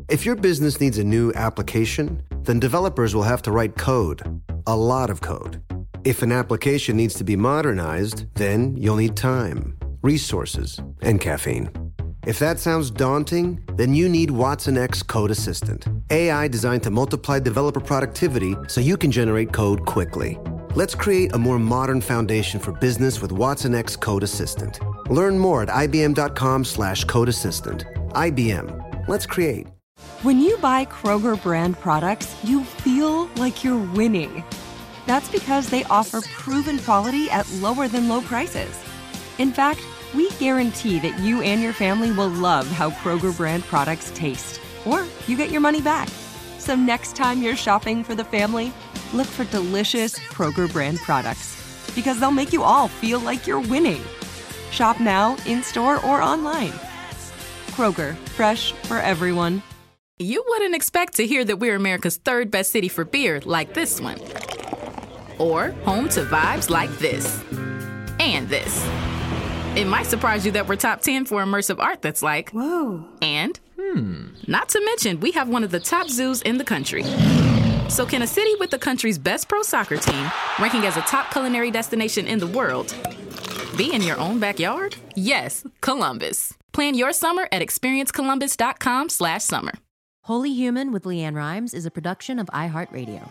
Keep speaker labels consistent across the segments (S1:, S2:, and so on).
S1: If your business needs a new application, then developers will have to write code, a lot of code. If an application needs to be modernized, then you'll need time, resources, and caffeine. If that sounds daunting, then you need Watson X Code Assistant, AI designed to multiply developer productivity so you can generate code quickly. Let's create a more modern foundation for business with Watson X Code Assistant. Learn more at ibm.com/code assistant. IBM. Let's create.
S2: When you buy Kroger brand products, you feel like you're winning. That's because they offer proven quality at lower than low prices. In fact, we guarantee that you and your family will love how Kroger brand products taste, or you get your money back. So next time you're shopping for the family, look for delicious Kroger brand products, because they'll make you all feel like you're winning. Shop now, in-store, or online. Kroger, fresh for everyone.
S3: You wouldn't expect to hear that we're America's third best city for beer like this one. Or home to vibes like this. And this. It might surprise you that we're top 10 for immersive art that's like,
S2: Whoa.
S3: And, not to mention, we have one of the top zoos in the country. So can a city with the country's best pro soccer team, ranking as a top culinary destination in the world, be in your own backyard? Yes, Columbus. Plan your summer at experiencecolumbus.com/summer.
S4: Holy Human with Leanne Rimes is a production of iHeartRadio.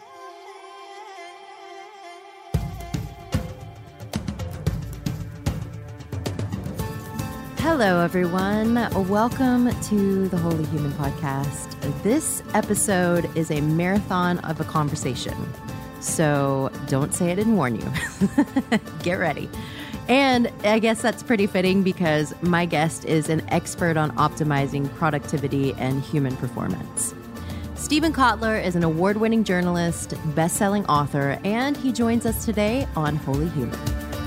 S4: Hello, everyone. Welcome to the Holy Human podcast. This episode is a marathon of a conversation, so don't say I didn't warn you. Get ready. And I guess that's pretty fitting because my guest is an expert on optimizing productivity and human performance. Steven Kotler is an award-winning journalist, best-selling author, and he joins us today on Holy Human.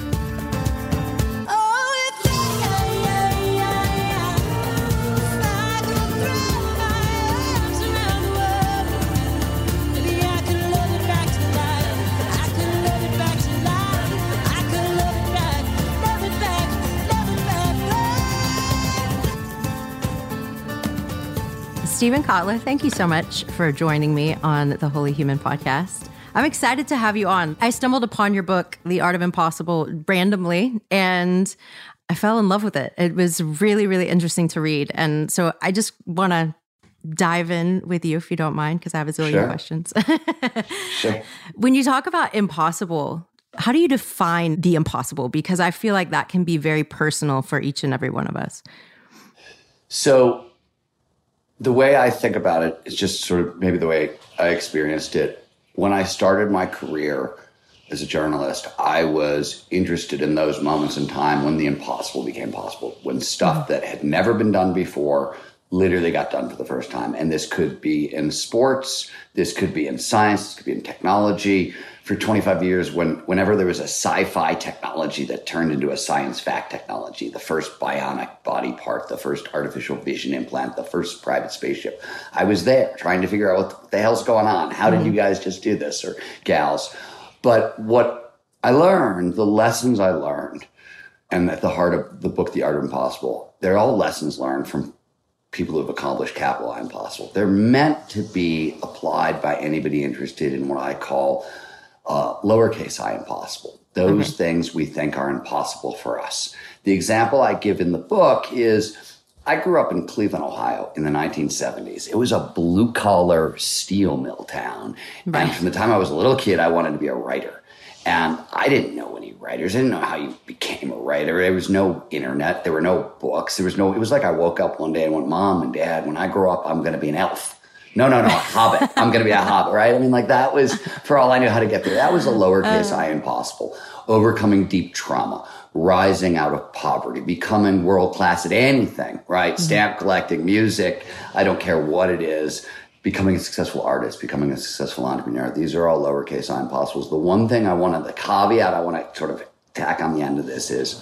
S4: Steven Kotler, thank you so much for joining me on the Holy Human podcast. I'm excited to have you on. I stumbled upon your book, The Art of Impossible, randomly, and I fell in love with it. It was really, really interesting to read. And so I just want to dive in with you, if you don't mind, because I have a zillion questions.
S5: Sure.
S4: When you talk about impossible, how do you define the impossible? Because I feel like that can be very personal for each and every one of us.
S5: So the way I think about it is just sort of maybe the way I experienced it. When I started my career as a journalist, I was interested in those moments in time when the impossible became possible, when stuff that had never been done before literally got done for the first time. And this could be in sports, this could be in science, this could be in technology. For 25 years, whenever there was a sci-fi technology that turned into a science fact technology, the first bionic body part, the first artificial vision implant, the first private spaceship, I was there trying to figure out what the hell's going on. How did you guys just do this, or gals? But what I learned, the lessons I learned, and at the heart of the book, The Art of Impossible, they're all lessons learned from people who have accomplished capital I impossible. They're meant to be applied by anybody interested in what I call lowercase I impossible. Those things we think are impossible for us. The example I give in the book is I grew up in Cleveland, Ohio in the 1970s. It was a blue-collar steel mill town. Right. And from the time I was a little kid, I wanted to be a writer. And I didn't know any writers. I didn't know how you became a writer. There was no internet. There were no books. It was like I woke up one day and went, Mom and Dad, when I grow up, I'm going to be an elf. No, a hobbit. I'm going to be a hobbit, right? I mean, like that was, for all I knew how to get there, that was a lowercase I impossible. Overcoming deep trauma, rising out of poverty, becoming world-class at anything, right? Mm-hmm. Stamp collecting, music, I don't care what it is. Becoming a successful artist, becoming a successful entrepreneur. These are all lowercase I impossibles. The one thing the caveat I want to sort of tack on the end of this is,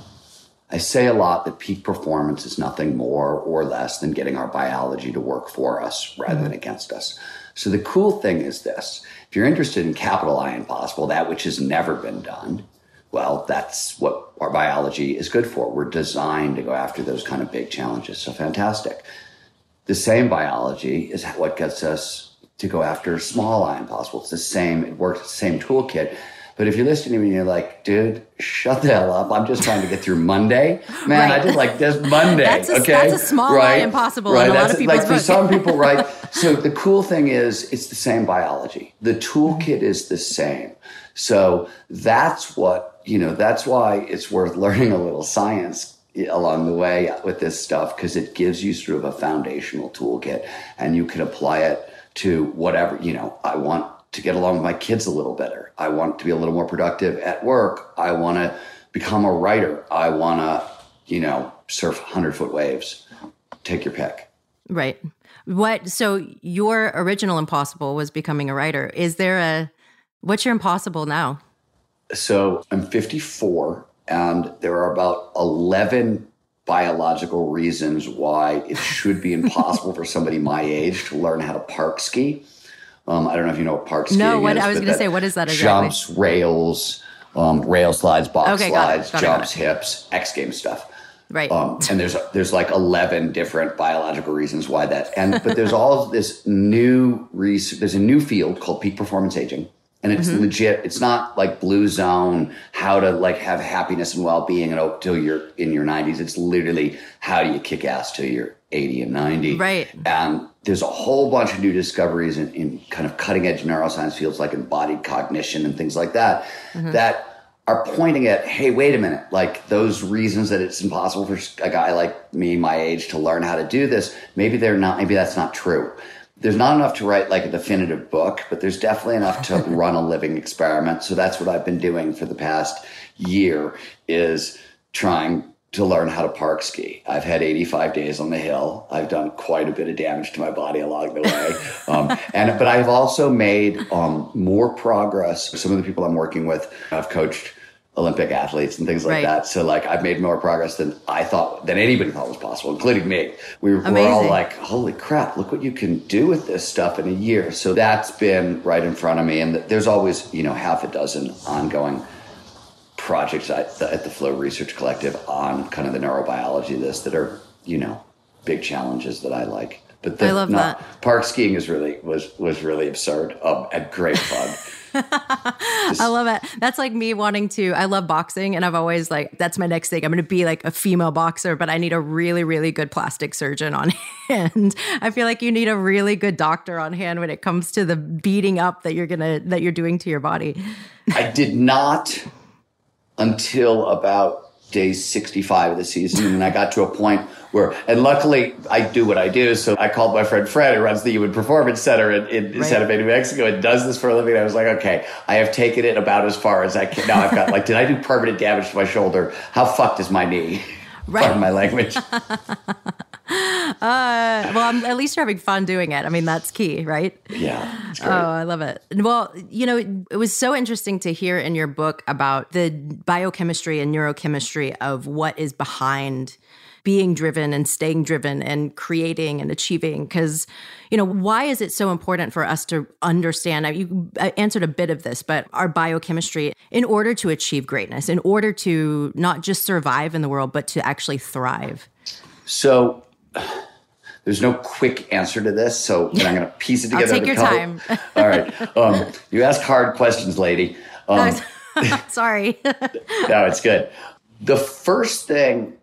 S5: I say a lot that peak performance is nothing more or less than getting our biology to work for us rather than against us. So the cool thing is this. If you're interested in capital I impossible, that which has never been done, well, that's what our biology is good for. We're designed to go after those kind of big challenges. So fantastic. the same biology is what gets us to go after small I impossible. It's the same, it works, the same toolkit. But if you're listening to me and you're like, dude, shut the hell up. I'm just trying to get through Monday. Man, right. I did like this Monday. That's
S4: a small I impossible in a lot of people's
S5: like for some people, right? So the cool thing is it's the same biology. The toolkit is the same. So that's what, that's why it's worth learning a little science along the way with this stuff, because it gives you sort of a foundational toolkit and you can apply it to whatever, I want to get along with my kids a little better. I want to be a little more productive at work. I want to become a writer. I want to, surf 100-foot waves. Take your pick.
S4: Right. So your original impossible was becoming a writer. What's your impossible now?
S5: So I'm 54 and there are about 11 biological reasons why it should be impossible for somebody my age to learn how to park ski. I don't know if you know what park skiing is.
S4: I was going to say, what is that exactly?
S5: Jumps, rails, rail slides, box slides, jumps, hips, X Games stuff.
S4: Right.
S5: And there's like 11 different biological reasons why that. But there's all this new research. There's a new field called peak performance aging. And it's legit. It's not like Blue Zone, how to like have happiness and well-being until you're in your 90s. It's literally how do you kick ass till you're 80 and 90.
S4: Right.
S5: And there's a whole bunch of new discoveries in kind of cutting edge neuroscience fields like embodied cognition and things like that, that are pointing at, hey, wait a minute, like those reasons that it's impossible for a guy like me, my age, to learn how to do this, maybe that's not true. There's not enough to write like a definitive book, but there's definitely enough to run a living experiment. So that's what I've been doing for the past year, is trying to learn how to park ski. I've had 85 days on the hill. I've done quite a bit of damage to my body along the way. But I've also made more progress. Some of the people I'm working with, I've coached Olympic athletes and things like that. So like I've made more progress than anybody thought was possible, including me. We're all like, holy crap, look what you can do with this stuff in a year. So that's been right in front of me. And there's always, half a dozen ongoing projects at the Flow Research Collective on kind of the neurobiology of this that are, big challenges that I like. But
S4: I love that.
S5: Park skiing was really absurd and great fun.
S4: I love it. That's like me I love boxing, and I've always that's my next thing. I'm going to be like a female boxer, but I need a really, really good plastic surgeon on hand. I feel like you need a really good doctor on hand when it comes to the beating up that you're doing to your body.
S5: I did not until about day 65 of the season. And I got to a point where, and luckily I do what I do. So I called my friend Fred, who runs the Human Performance Center in Santa Fe, New Mexico, and does this for a living. And I was like, okay, I have taken it about as far as I can. Now I've got did I do permanent damage to my shoulder? How fucked is my knee?
S4: Right.
S5: Pardon my language.
S4: Well, at least you're having fun doing it. I mean, that's key, right?
S5: Yeah. It's great.
S4: Oh, I love it. Well, it was so interesting to hear in your book about the biochemistry and neurochemistry of what is behind being driven and staying driven and creating and achieving. Because, why is it so important for us to understand? You answered a bit of this, but our biochemistry in order to achieve greatness, in order to not just survive in the world, but to actually thrive.
S5: So there's no quick answer to this. So I'm going to piece it together.
S4: I'll take your time.
S5: All right. You ask hard questions, lady.
S4: Sorry.
S5: No, it's good. The first thing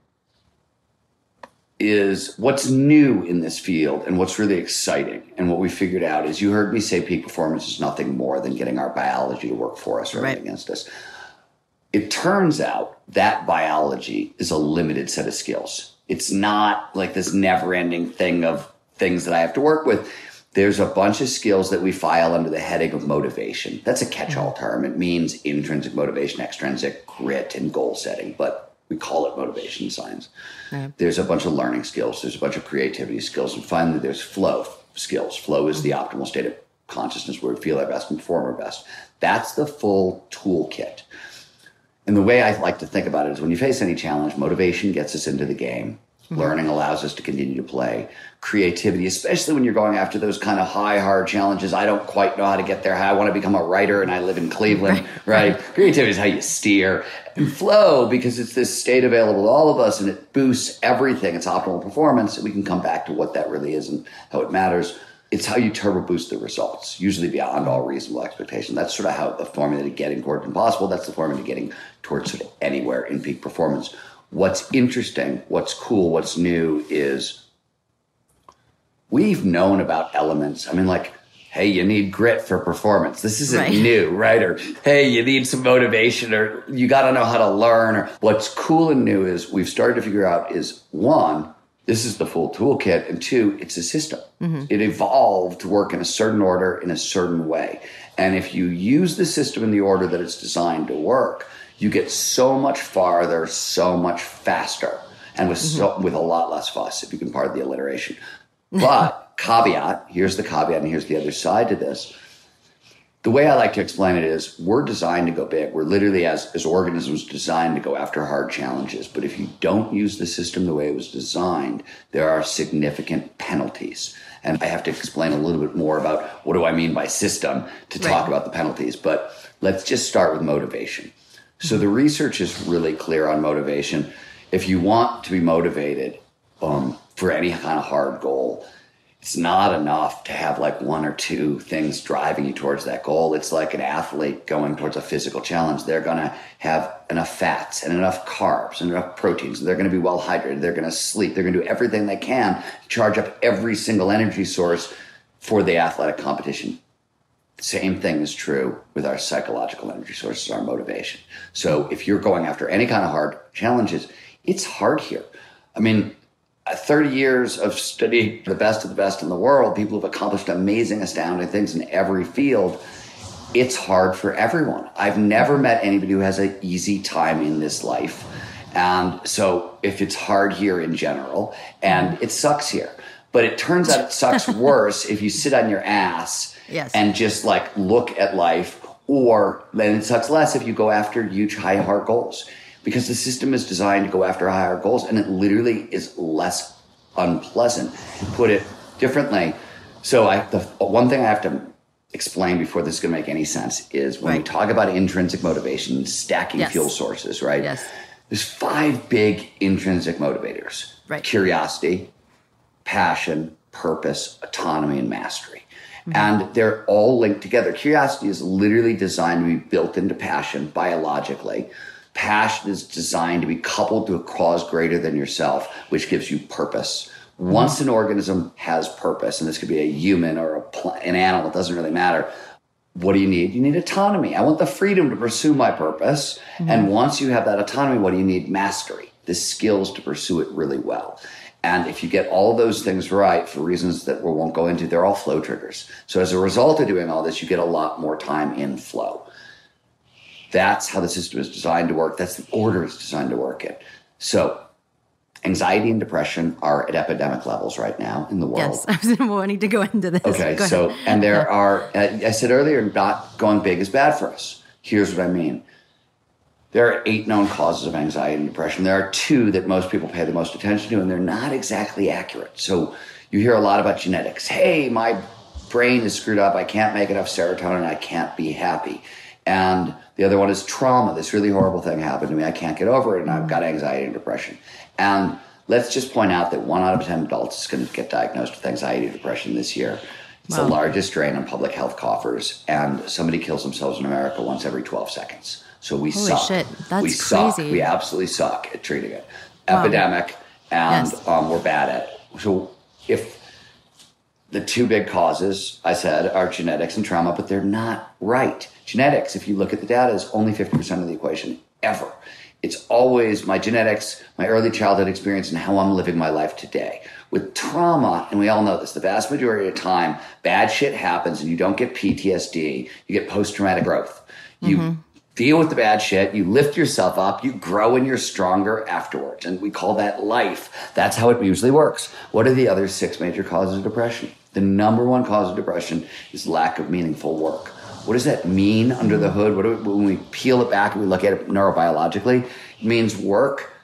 S5: is what's new in this field and what's really exciting. And what we figured out is, you heard me say peak performance is nothing more than getting our biology to work for us or against us. It turns out that biology is a limited set of skills. It's not like this never-ending thing of things that I have to work with. There's a bunch of skills that we file under the heading of motivation. That's a catch-all term. It means intrinsic motivation, extrinsic grit, and goal setting, but we call it motivation science. Yeah. There's a bunch of learning skills. There's a bunch of creativity skills. And finally, there's flow skills. Flow is the optimal state of consciousness where we feel our best and perform our best. That's the full toolkit. And the way I like to think about it is, when you face any challenge, motivation gets us into the game. Learning allows us to continue to play. Creativity, especially when you're going after those kind of high, hard challenges. I don't quite know how to get there. I want to become a writer and I live in Cleveland, right? Creativity is how you steer. And flow, because it's this state available to all of us and it boosts everything. It's optimal performance. And we can come back to what that really is and how it matters. It's how you turbo boost the results, usually beyond all reasonable expectation. That's sort of how the formula to getting towards impossible. That's the formula to getting towards sort of anywhere in peak performance. What's interesting, what's cool, what's new is we've known about elements. I mean, like, hey, you need grit for performance. This isn't new, right? Or, hey, you need some motivation, or you got to know how to learn. Or what's cool and new is we've started to figure out is, one, this is the full toolkit, and two, it's a system. It evolved to work in a certain order, in a certain way. And if you use the system in the order that it's designed to work, you get so much farther, so much faster, and with a lot less fuss, if you can pardon the alliteration. But caveat, here's the caveat, and here's the other side to this. The way I like to explain it is we're designed to go big. We're literally, as organisms, designed to go after hard challenges. But if you don't use the system the way it was designed, there are significant penalties. And I have to explain a little bit more about what do I mean by system to talk about the penalties. But let's just start with motivation. So the research is really clear on motivation. If you want to be motivated for any kind of hard goal, it's not enough to have like one or two things driving you towards that goal. It's like an athlete going towards a physical challenge. They're going to have enough fats and enough carbs and enough proteins. They're going to be well hydrated. They're going to sleep. They're going to do everything they can to charge up every single energy source for the athletic competition. Same thing is true with our psychological energy sources, our motivation. So if you're going after any kind of hard challenges, it's hard here. I mean, 30 years of studying the best of the best in the world, people have accomplished amazing, astounding things in every field. It's hard for everyone. I've never met anybody who has an easy time in this life. And so if it's hard here in general, and it sucks here, but it turns out it sucks worse if you sit on your ass and just like look at life, or then it sucks less if you go after huge, high, hard goals. Because the system is designed to go after higher goals, and it literally is less unpleasant. Put it differently. So the one thing I have to explain before this is going to make any sense is when we talk about intrinsic motivation, stacking fuel sources, right? There's 5 big intrinsic motivators. Curiosity, passion, purpose, autonomy, and mastery. And they're all linked together. Curiosity is literally designed to be built into passion biologically. Passion is designed to be coupled to a cause greater than yourself, which gives you purpose. Once an organism has purpose, and this could be a human or an animal, it doesn't really matter. What do you need? You need autonomy. I want the freedom to pursue my purpose. And once you have that autonomy, what do you need? Mastery, the skills to pursue it really well. And if you get all those things right, for reasons that we won't go into, they're all flow triggers. So as a result of doing all this, you get a lot more time in flow. That's how the system is designed to work. That's the order it's designed to work in. So anxiety and depression are at epidemic levels right now in the world.
S4: Yes, I was wanting to go into this.
S5: Okay, so, and there are, I said earlier, not going big is bad for us. Here's what I mean. There are 8 known causes of anxiety and depression. There are 2 that most people pay the most attention to, and they're not exactly accurate. So you hear a lot about genetics. Hey, my brain is screwed up. I can't make enough serotonin. I can't be happy. And the other one is trauma. This really horrible thing happened to me. I can't get over it, and I've got anxiety and depression. And let's just point out that 1 out of 10 adults is going to get diagnosed with anxiety and depression this year. It's the largest drain on public health coffers, and somebody kills themselves in America once every 12 seconds. So we
S4: Holy
S5: suck.
S4: Shit, that's
S5: we
S4: crazy.
S5: Suck. We absolutely suck at treating it. Epidemic, and we're bad at it. So if the 2 big causes, I said, are genetics and trauma, but they're not right. Genetics, if you look at the data, is only 50% of the equation ever. It's always my genetics, my early childhood experience, and how I'm living my life today. With trauma, and we all know this, the vast majority of the time, bad shit happens and you don't get PTSD, you get post-traumatic growth. You deal with the bad shit, you lift yourself up, you grow, and you're stronger afterwards. And we call that life. That's how it usually works. What are the other 6 major causes of depression? The number 1 cause of depression is lack of meaningful work. What does that mean under the hood? When we peel it back and we look at it neurobiologically, it means work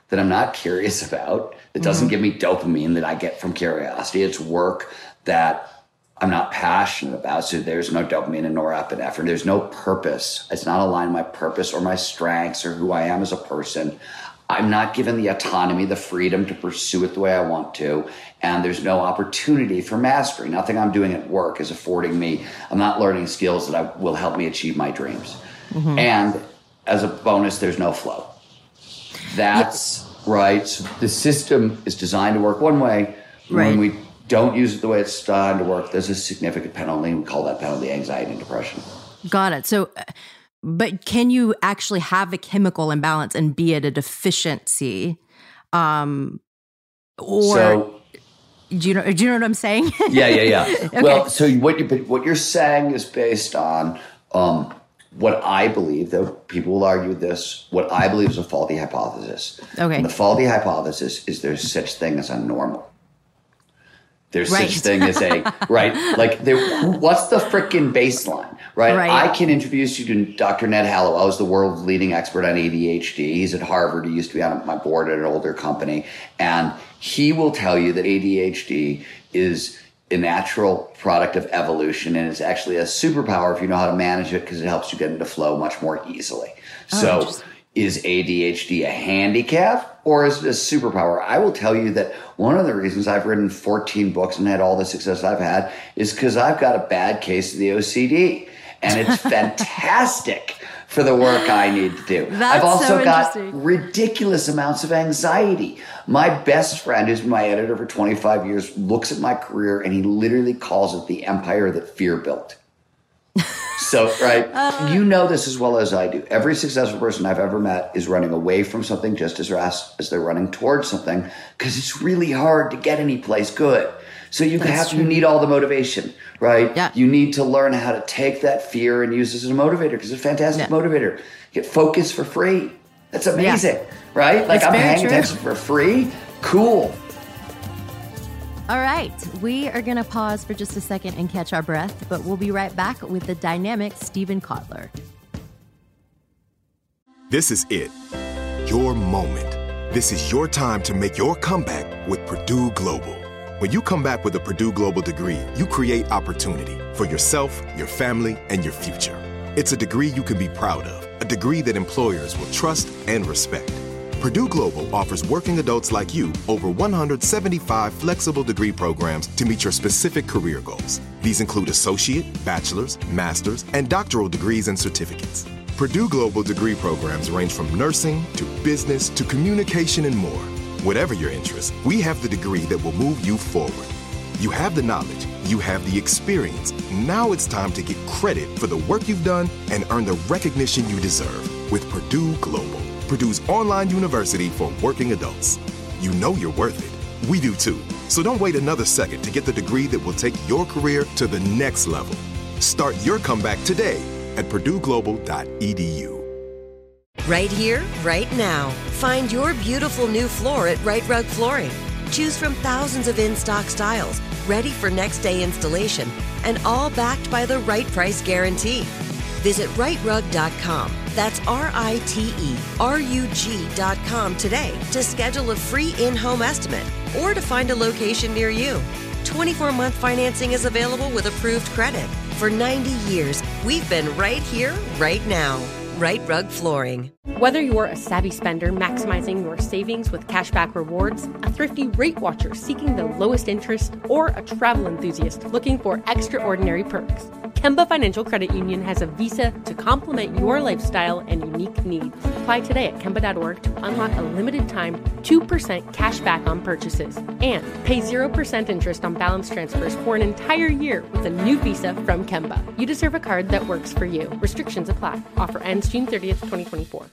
S5: that I'm not curious about. It doesn't give me dopamine that I get from curiosity. It's work that I'm not passionate about. So there's no dopamine and norepinephrine. There's no purpose. It's not aligned with my purpose or my strengths or who I am as a person. I'm not given the autonomy, the freedom to pursue it the way I want to. And there's no opportunity for mastery. Nothing I'm doing at work is affording me. I'm not learning skills that will help me achieve my dreams. And as a bonus, there's no flow. That's right. So the system is designed to work one way.
S4: Right.
S5: When we don't use it the way it's designed to work, there's a significant penalty. We call that penalty anxiety and depression.
S4: Got it. So, but can you actually have a chemical imbalance and be at a deficiency? Do you know what I'm saying?
S5: Yeah.
S4: Okay.
S5: Well, so what you're saying is based on what I believe, though people will argue with this, what I believe is a faulty hypothesis.
S4: Okay.
S5: And the faulty hypothesis is there's such thing as a normal. There's
S4: Right.
S5: such thing as a, right? Like, what's the freaking baseline, right? I can introduce you to Dr. Ned Hallowell, who's the world's leading expert on ADHD. He's at Harvard. He used to be on my board at an older company. And he will tell you that ADHD is a natural product of evolution, and it's actually a superpower if you know how to manage it, because it helps you get into flow much more easily. So is ADHD a handicap or is it a superpower? I will tell you that one of the reasons I've written 14 books and had all the success I've had is because I've got a bad case of the OCD, and it's fantastic for the work I need to do.
S4: That's
S5: I've also
S4: so
S5: got
S4: interesting.
S5: ridiculous amounts of anxiety. My best friend, who's been my editor for 25 years, looks at my career and he literally calls it the empire that fear built. So, right, you know this as well as I do. Every successful person I've ever met is running away from something just as fast as they're running towards something, because it's really hard to get any place good. So you need all the motivation, right?
S4: Yeah.
S5: You need to learn how to take that fear and use this as a motivator, because it's a fantastic motivator. Get focused for free. That's amazing, right? Like,
S4: That's
S5: I'm
S4: very
S5: paying
S4: true.
S5: attention for free. Cool.
S4: All right, we are going to pause for just a second and catch our breath, but we'll be right back with the dynamic Steven Kotler.
S6: This is it. Your moment. This is your time to make your comeback with Purdue Global. When you come back with a Purdue Global degree, you create opportunity for yourself, your family, and your future. It's a degree you can be proud of, a degree that employers will trust and respect. Purdue Global offers working adults like you over 175 flexible degree programs to meet your specific career goals. These include associate, bachelor's, master's, and doctoral degrees and certificates. Purdue Global degree programs range from nursing to business to communication and more. Whatever your interest, we have the degree that will move you forward. You have the knowledge, you have the experience. Now it's time to get credit for the work you've done and earn the recognition you deserve with Purdue Global, Purdue's online university for working adults. You know you're worth it. We do too. So don't wait another second to get the degree that will take your career to the next level. Start your comeback today at purdueglobal.edu.
S7: Right here, right now. Find your beautiful new floor at Right Rug Flooring. Choose from thousands of in-stock styles, ready for next day installation, and all backed by the right price guarantee. Visit rightrug.com. That's RITERUG.com today to schedule a free in-home estimate or to find a location near you. 24-month financing is available with approved credit. For 90 years, we've been right here, right now. Right Rug Flooring.
S8: Whether you're a savvy spender maximizing your savings with cashback rewards, a thrifty rate watcher seeking the lowest interest, or a travel enthusiast looking for extraordinary perks, Kemba Financial Credit Union has a visa to complement your lifestyle and unique needs. Apply today at Kemba.org to unlock a limited time 2% cash back on purchases and pay 0% interest on balance transfers for an entire year with a new visa from Kemba. You deserve a card that works for you. Restrictions apply. Offer ends June 30th, 2024.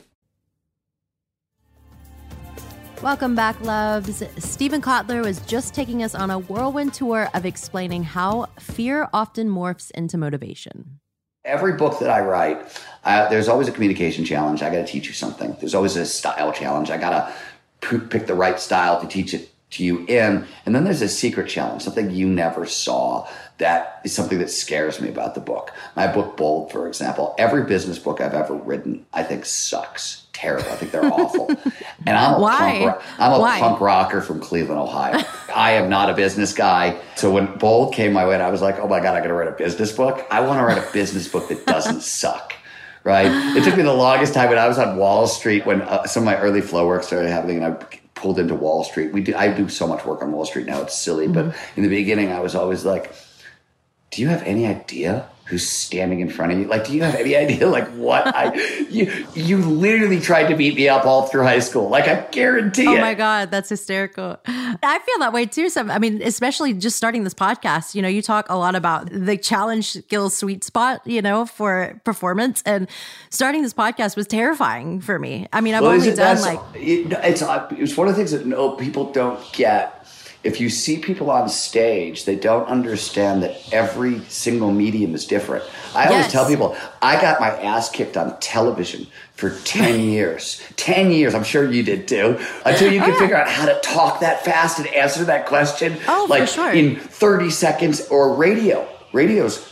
S4: Welcome back, loves. Steven Kotler was just taking us on a whirlwind tour of explaining how fear often morphs into motivation.
S5: Every book that I write, there's always a communication challenge. I got to teach you something. There's always a style challenge. I got to pick the right style to teach it to you in. And then there's a secret challenge, something you never saw. That is something that scares me about the book. My book, Bold, for example, every business book I've ever written, I think sucks. Terrible. I think they're awful. And I'm
S4: Why?
S5: a punk rocker from Cleveland, Ohio. I am not a business guy. So when Bold came my way, and I was like, oh my God, I got to write a business book. I want to write a business book that doesn't suck. Right? It took me the longest time when I was on Wall Street, when some of my early flow work started happening, and I pulled into Wall Street. I do so much work on Wall Street now, it's silly. But in the beginning, I was always like, do you have any idea who's standing in front of you? Like, do you have any idea, like, what you literally tried to beat me up all through high school. Like, I guarantee it.
S4: Oh my God, that's hysterical. I feel that way too. I mean, especially just starting this podcast, you know, you talk a lot about the challenge skills sweet spot, you know, for performance, and starting this podcast was terrifying for me. I mean, I've only done like...
S5: It's one of the things that people don't get. If you see people on stage, they don't understand that every single medium is different. I always tell people, I got my ass kicked on television for 10 years. 10 years, I'm sure you did too, until you could figure out how to talk that fast and answer that question
S4: for sure.
S5: in 30 seconds. Or radio's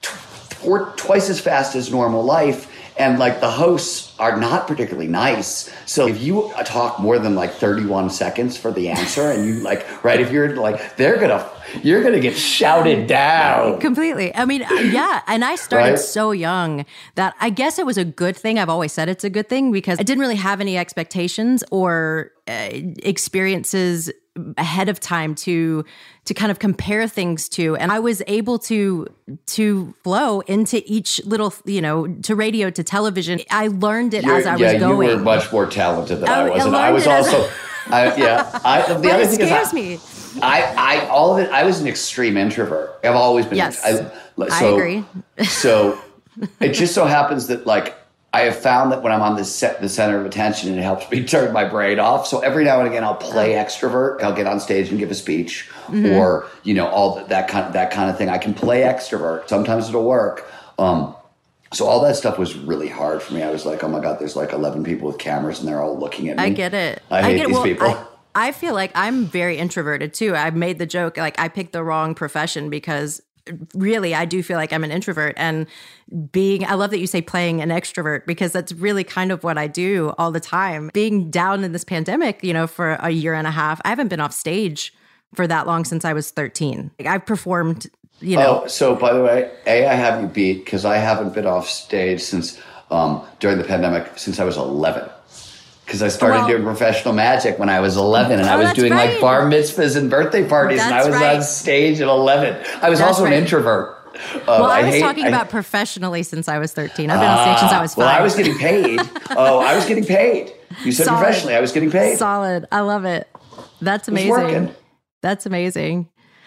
S5: twice as fast as normal life. And like the hosts are not particularly nice. So if you talk more than like 31 seconds for the answer, and you like, right, if you're like, you're going to get shouted down.
S4: Completely. I mean, yeah. And I started so young that I guess it was a good thing. I've always said it's a good thing because I didn't really have any expectations or experiences ahead of time to kind of compare things to. And I was able to flow into each little, you know, to radio, to television. I learned it as I was going.
S5: You were much more talented than I was. And I was also, the other thing
S4: scares me.
S5: All of it, I was an extreme introvert. I've always been.
S4: Yes, I agree.
S5: So it just so happens that like, I have found that when I'm on the center of attention, it helps me turn my brain off. So every now and again, I'll play extrovert. I'll get on stage and give a speech, or you know, all that kind of thing. I can play extrovert. Sometimes it'll work. So all that stuff was really hard for me. I was like, oh my God, there's like 11 people with cameras, and they're all looking at me.
S4: I get it.
S5: I hate these people.
S4: I feel like I'm very introverted too. I made the joke like I picked the wrong profession because really, I do feel like I'm an introvert, and I love that you say playing an extrovert, because that's really kind of what I do all the time. Being down in this pandemic, you know, for a year and a half, I haven't been off stage for that long since I was 13. Like, I've performed, you know. Oh,
S5: so by the way, I have you beat, because I haven't been off stage since during the pandemic since I was 11. Because I started doing professional magic when I was 11, and I was doing like bar mitzvahs and birthday parties, and I was on stage at 11. I was also an introvert.
S4: I was talking about professionally since I was 13. I've been on stage since I was 5.
S5: Well, I was getting paid. I was getting paid. You said professionally. I was getting paid.
S4: Solid. I love it. That's amazing.
S5: It was working.
S4: That's amazing.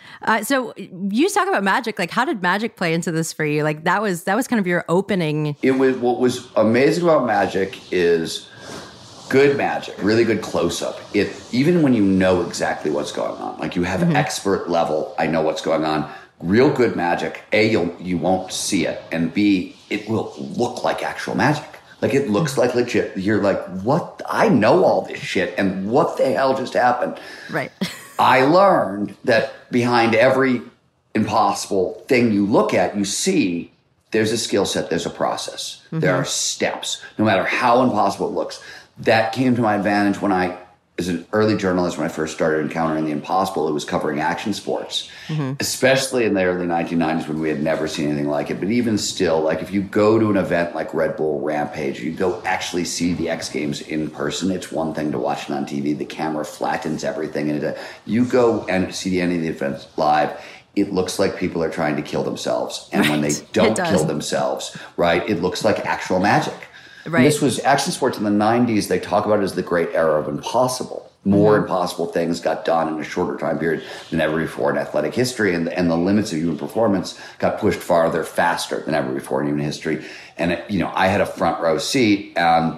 S4: So you talk about magic. Like, how did magic play into this for you? Like, that was kind of your opening.
S5: What was amazing about magic is good magic, really good close-up. Even when you know exactly what's going on, like you have expert level, I know what's going on. Real good magic, A, you won't see it, and B, it will look like actual magic. Like, it looks like legit. You're like, what? I know all this shit, and what the hell just happened?
S4: Right.
S5: I learned that behind every impossible thing you look at, you see there's a skill set, there's a process. There are steps, no matter how impossible it looks. That came to my advantage when as an early journalist, when I first started encountering the impossible. It was covering action sports, especially in the early 1990s when we had never seen anything like it. But even still, like if you go to an event like Red Bull Rampage, you go actually see the X Games in person. It's one thing to watch it on TV. The camera flattens everything. And you go and see any of the events live, it looks like people are trying to kill themselves. And when they don't kill themselves, right, it looks like actual magic. Right. And this was action sports in the 90s. They talk about it as the great era of impossible. More impossible things got done in a shorter time period than ever before in athletic history. And the limits of human performance got pushed farther, faster than ever before in human history. And, I had a front row seat. And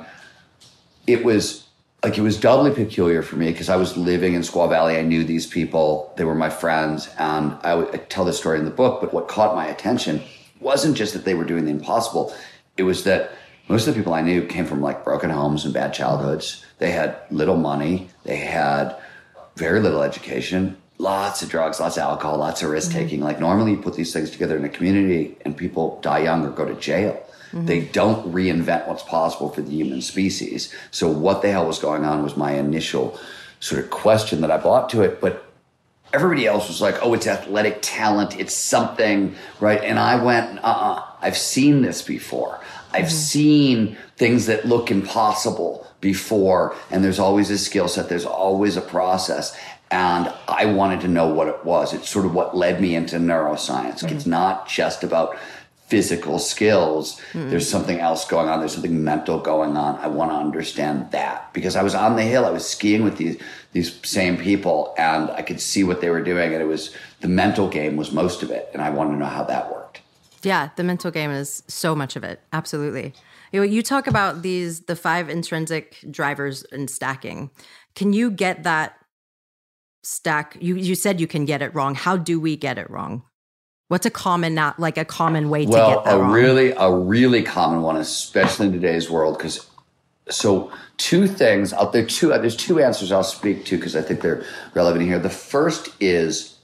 S5: it was doubly peculiar for me because I was living in Squaw Valley. I knew these people. They were my friends. And I tell this story in the book. But what caught my attention wasn't just that they were doing the impossible. It was that most of the people I knew came from like broken homes and bad childhoods. They had little money. They had very little education, lots of drugs, lots of alcohol, lots of risk taking. Like normally you put these things together in a community and people die young or go to jail. They don't reinvent what's possible for the human species. So what the hell was going on was my initial sort of question that I brought to it. But everybody else was like, oh, it's athletic talent. It's something, right? And I went, I've seen this before. I've seen things that look impossible before, and there's always a skill set. There's always a process. And I wanted to know what it was. It's sort of what led me into neuroscience. It's not just about physical skills. There's something else going on. There's something mental going on. I want to understand that, because I was on the hill. I was skiing with these same people, and I could see what they were doing. And it was the mental game was most of it. And I wanted to know how that worked.
S4: Yeah, the mental game is so much of it. Absolutely. You talk about the 5 intrinsic drivers in stacking. Can you get that stack? You said you can get it wrong. How do we get it wrong? What's a common way to get that wrong?
S5: A really common one, especially in today's world. So 2 things out there. There's 2 answers I'll speak to because I think they're relevant here. The first is,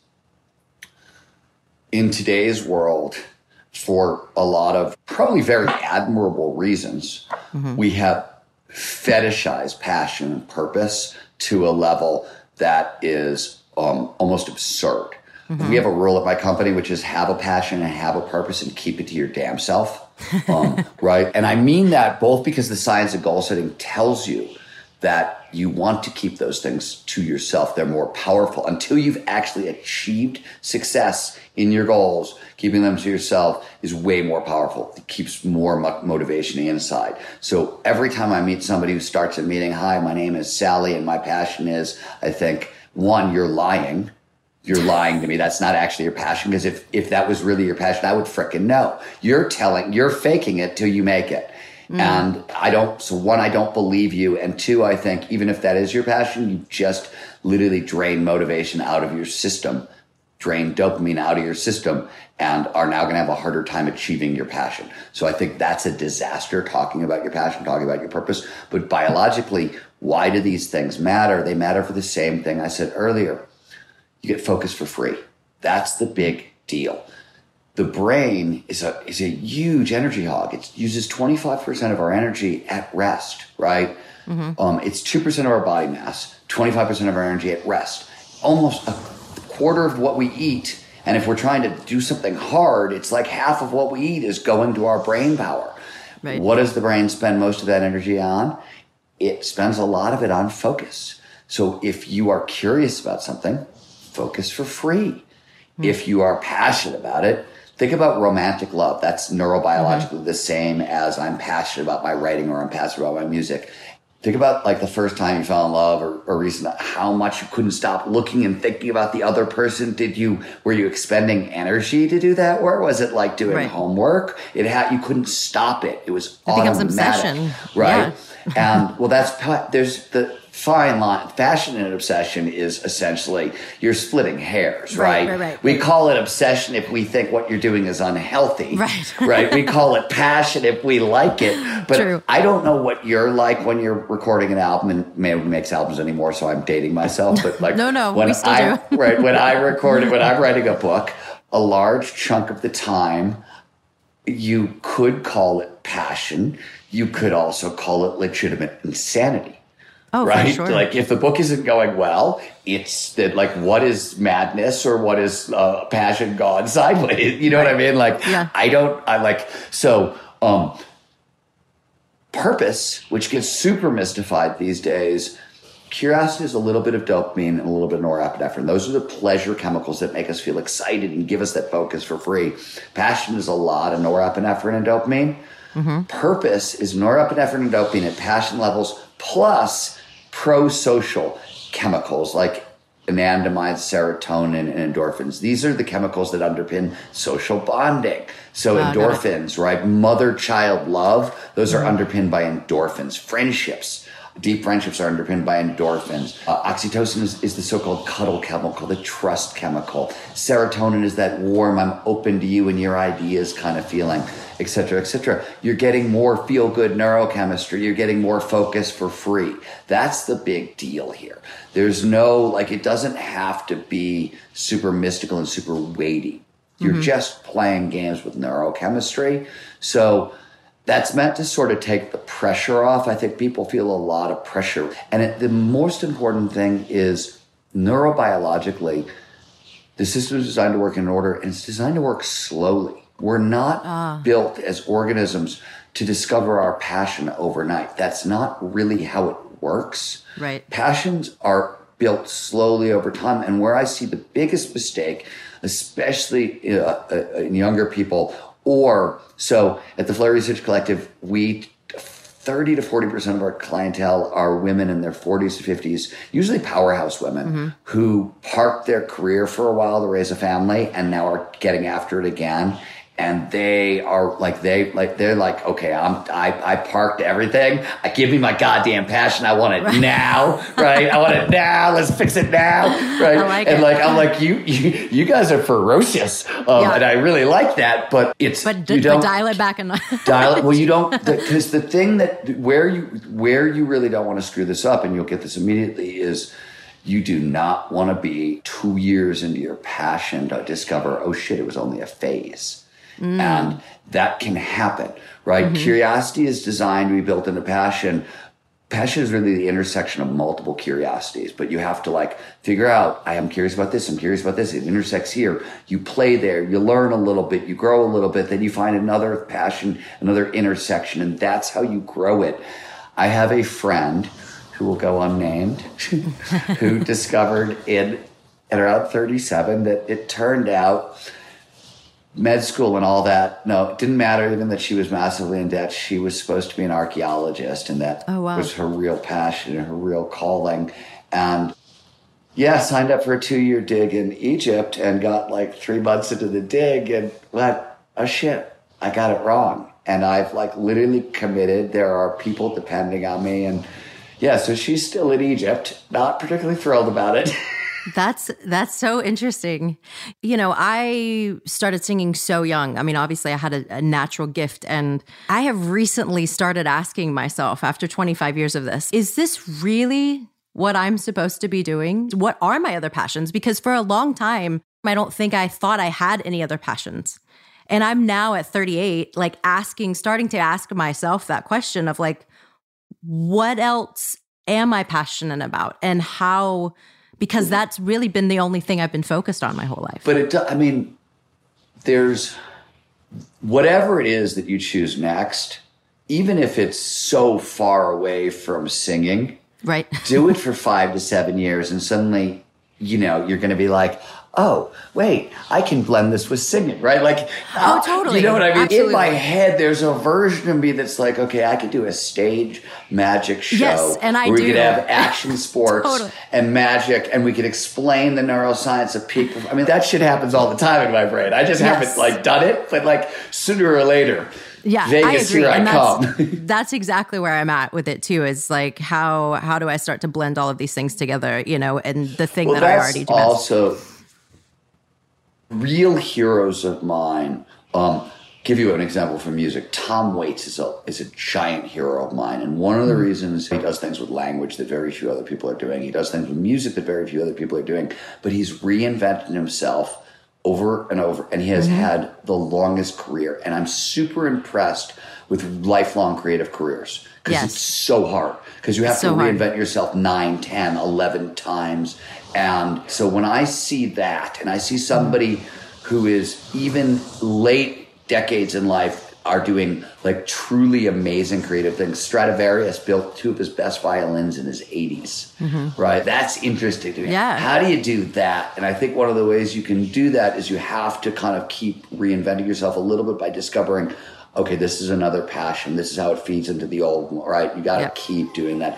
S5: in today's world, for a lot of probably very admirable reasons, we have fetishized passion and purpose to a level that is almost absurd. We have a rule at my company, which is have a passion and have a purpose and keep it to your damn self. Right? And I mean that both because the science of goal setting tells you that you want to keep those things to yourself. They're more powerful. Until you've actually achieved success in your goals, keeping them to yourself is way more powerful. It keeps more motivation inside. So every time I meet somebody who starts a meeting, hi, my name is Sally and my passion is, I think, 1, you're lying. You're lying to me. That's not actually your passion, because if that was really your passion, I would frickin' know. You're faking it till you make it. And I don't believe you. And 2, I think even if that is your passion, you just literally drain motivation out of your system, drain dopamine out of your system, and are now going to have a harder time achieving your passion. So I think that's a disaster, talking about your passion, talking about your purpose. But biologically, why do these things matter? They matter for the same thing I said earlier. You get focused for free. That's the big deal. The brain is a huge energy hog. It uses 25% of our energy at rest, right? It's 2% of our body mass, 25% of our energy at rest. Almost a quarter of what we eat. And if we're trying to do something hard, it's like half of what we eat is going to our brain power. Right. What does the brain spend most of that energy on? It spends a lot of it on focus. So if you are curious about something, focus for free. If you are passionate about it, think about romantic love. That's neurobiologically the same as I'm passionate about my writing or I'm passionate about my music. Think about like the first time you fell in love or recent, how much you couldn't stop looking and thinking about the other person. Were you expending energy to do that? Or was it like doing homework? You couldn't stop it. It was automatic.
S4: It becomes obsession.
S5: Right. Yeah. And well, there's the fine line. Fashion and obsession is essentially you're splitting hairs, right? We call it obsession if we think what you're doing is unhealthy, right? We call it passion if we like it. But True. I don't know what you're like when you're recording an album, and nobody makes albums anymore, so I'm dating myself. But like,
S4: no, we still do.
S5: Right, when I'm writing a book, a large chunk of the time, you could call it passion. You could also call it legitimate insanity.
S4: Oh,
S5: right?
S4: For sure.
S5: Like if the book isn't going well, it's that like, what is madness or what is passion gone sideways? You know what I mean? Like, purpose, which gets super mystified these days. Curiosity is a little bit of dopamine and a little bit of norepinephrine. Those are the pleasure chemicals that make us feel excited and give us that focus for free. Passion is a lot of norepinephrine and dopamine. Purpose is norepinephrine and dopamine at passion levels plus pro-social chemicals like anandamide, serotonin, and endorphins. These are the chemicals that underpin social bonding. So endorphins, right? Mother-child love, those are underpinned by endorphins. Friendships, deep friendships are underpinned by endorphins. Oxytocin is the so-called cuddle chemical, the trust chemical. Serotonin is that warm, I'm open to you and your ideas kind of feeling, et cetera, et cetera. You're getting more feel-good neurochemistry. You're getting more focus for free. That's the big deal here. There's no, it doesn't have to be super mystical and super weighty. You're just playing games with neurochemistry. So that's meant to sort of take the pressure off. I think people feel a lot of pressure. And the most important thing is neurobiologically, the system is designed to work in order, and it's designed to work slowly. We're not built as organisms to discover our passion overnight. That's not really how it works.
S4: Right.
S5: Passions are built slowly over time. And where I see the biggest mistake, especially in younger people, so at the Flare Research Collective, 30 to 40% of our clientele are women in their 40s to 50s, usually powerhouse women who parked their career for a while to raise a family and now are getting after it again. And they are they're like, okay, I parked everything. Give me my goddamn passion. I want it now, right? I want it now. Let's fix it now, right? I'm like, you guys are ferocious, and I really like that. But
S4: dial it back and
S5: dial it. Well, you don't, because the thing that where you really don't want to screw this up, and you'll get this immediately, is you do not want to be 2 years into your passion to discover, oh shit, it was only a phase. And that can happen, right? Curiosity is designed to be built into passion. Passion is really the intersection of multiple curiosities, but you have to figure out, I am curious about this, I'm curious about this, it intersects here. You play there, you learn a little bit, you grow a little bit, then you find another passion, another intersection, and that's how you grow it. I have a friend who will go unnamed who discovered at around 37 that it turned out med school and all that, no, it didn't matter even that she was massively in debt. She was supposed to be an archaeologist, and that was her real passion and her real calling. And signed up for a 2-year dig in Egypt and got 3 months into the dig and went, oh shit, I got it wrong. And I've literally committed. There are people depending on me. And so she's still in Egypt, not particularly thrilled about it.
S4: That's so interesting. I started singing so young. I mean, obviously I had a natural gift, and I have recently started asking myself after 25 years of this, is this really what I'm supposed to be doing? What are my other passions? Because for a long time, I don't think I thought I had any other passions. And I'm now at 38, starting to ask myself that question of what else am I passionate about, and how? Because that's really been the only thing I've been focused on my whole life.
S5: But there's whatever it is that you choose next, even if it's so far away from singing,
S4: right?
S5: Do it for 5 to 7 years, and suddenly, you're going to be like, oh, wait, I can blend this with singing, right?
S4: Totally.
S5: You know what I mean?
S4: Absolutely.
S5: In my head, there's a version of me that's okay, I could do a stage magic show.
S4: Yes, and I do.
S5: Where we could have action sports and magic, and we could explain the neuroscience of peak. That shit happens all the time in my brain. I just haven't done it, but sooner or later.
S4: Yeah,
S5: Vegas,
S4: I agree.
S5: Here I come.
S4: That's exactly where I'm at with it too. Is how do I start to blend all of these things together? And the thing that I already do.
S5: Also, real heroes of mine. Give you an example from music. Tom Waits is a giant hero of mine, and one of the reasons he does things with language that very few other people are doing. He does things with music that very few other people are doing. But he's reinvented himself over and over, and he has had the longest career. And I'm super impressed with lifelong creative careers, because it's so hard, because you have to reinvent yourself 9, 10, 11 times. And so when I see that, and I see somebody who is even late decades in life are doing truly amazing creative things. Stradivarius built 2 of his best violins in his 80s, right? That's interesting to me.
S4: Yeah.
S5: How do you do that? And I think one of the ways you can do that is you have to kind of keep reinventing yourself a little bit by discovering, okay, this is another passion. This is how it feeds into the old one, right? You got to keep doing that.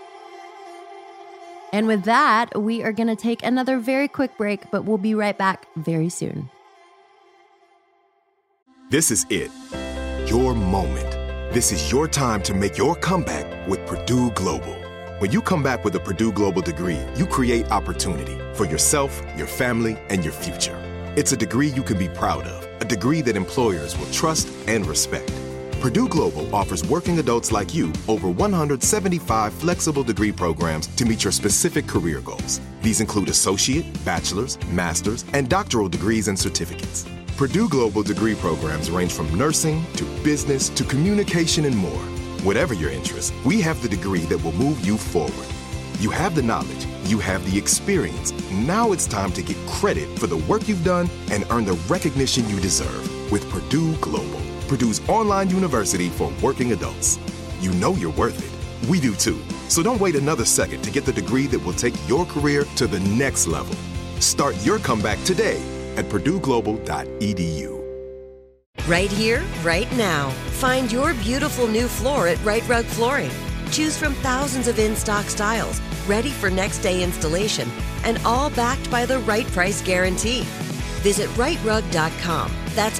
S4: And with that, we are going to take another very quick break, but we'll be right back very soon.
S6: This is it. Your moment. This is your time to make your comeback with Purdue Global. When you come back with a Purdue Global degree, you create opportunity for yourself, your family, and your future. It's a degree you can be proud of, a degree that employers will trust and respect. Purdue Global offers working adults like you over 175 flexible degree programs to meet your specific career goals. These include associate, bachelor's, master's, and doctoral degrees and certificates. Purdue Global degree programs range from nursing to business to communication and more. Whatever your interest, we have the degree that will move you forward. You have the knowledge, you have the experience. Now it's time to get credit for the work you've done and earn the recognition you deserve with Purdue Global, Purdue's online university for working adults. You know you're worth it. We do too. So don't wait another second to get the degree that will take your career to the next level. Start your comeback today at purdueglobal.edu.
S7: Right here, right now. Find your beautiful new floor at Right Rug Flooring. Choose from thousands of in-stock styles, ready for next day installation, and all backed by the right price guarantee. Visit rightrug.com. That's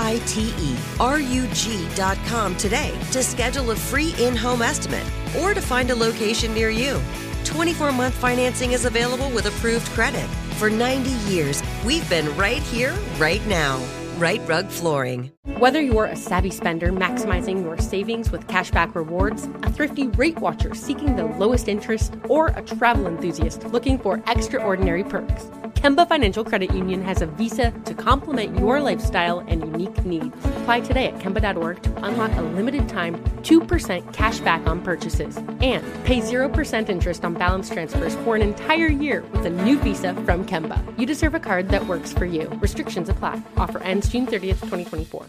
S7: RITERUG.com today to schedule a free in-home estimate or to find a location near you. 24-month financing is available with approved credit. For 90 years, we've been right here, right now. Right Rug Flooring.
S8: Whether you're a savvy spender maximizing your savings with cashback rewards, a thrifty rate watcher seeking the lowest interest, or a travel enthusiast looking for extraordinary perks, Kemba Financial Credit Union has a visa to complement your lifestyle and unique needs. Apply today at Kemba.org to unlock a limited time 2% cash back on purchases and pay 0% interest on balance transfers for an entire year with a new visa from Kemba. You deserve a card that works for you. Restrictions apply. Offer ends June 30th, 2024.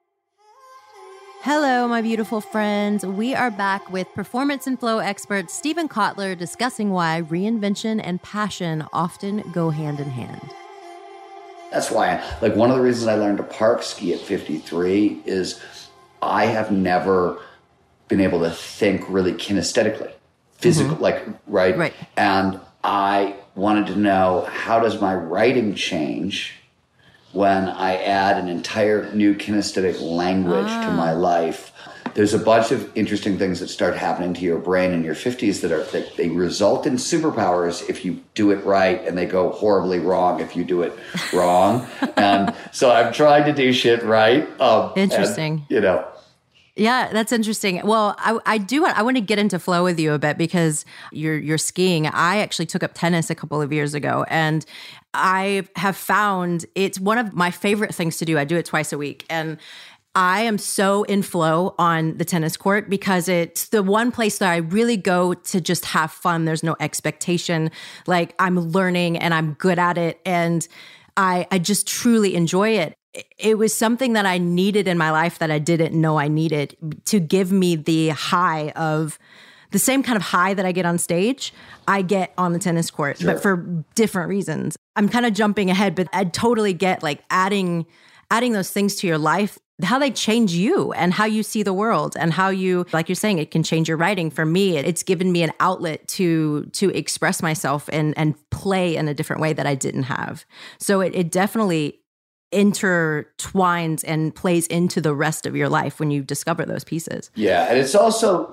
S4: Hello, my beautiful friends. We are back with performance and flow expert Steven Kotler discussing why reinvention and passion often go hand in hand.
S5: That's why, one of the reasons I learned to park ski at 53 is I have never been able to think really kinesthetically, physical, right? And I wanted to know, how does my writing change when I add an entire new kinesthetic language to my life? There's a bunch of interesting things that start happening to your brain in your 50s that they result in superpowers if you do it right, and they go horribly wrong if you do it wrong. And so I'm trying to do shit right.
S4: Interesting.
S5: And,
S4: Yeah, that's interesting. Well, I want to get into flow with you a bit because you're skiing. I actually took up tennis a couple of years ago, and I have found it's one of my favorite things to do. I do it twice a week, and I am so in flow on the tennis court because it's the one place that I really go to just have fun. There's no expectation. Like, I'm learning and I'm good at it, and I just truly enjoy it. It was something that I needed in my life that I didn't know I needed to give me the high of the same kind of high that I get on stage, I get on the tennis court, but for different reasons. I'm kind of jumping ahead, but I totally get adding those things to your life, how they change you and how you see the world, and how you, like you're saying, it can change your writing. For me, it's given me an outlet to express myself and play in a different way that I didn't have. So it definitely intertwines and plays into the rest of your life when you discover those pieces.
S5: Yeah, and it's also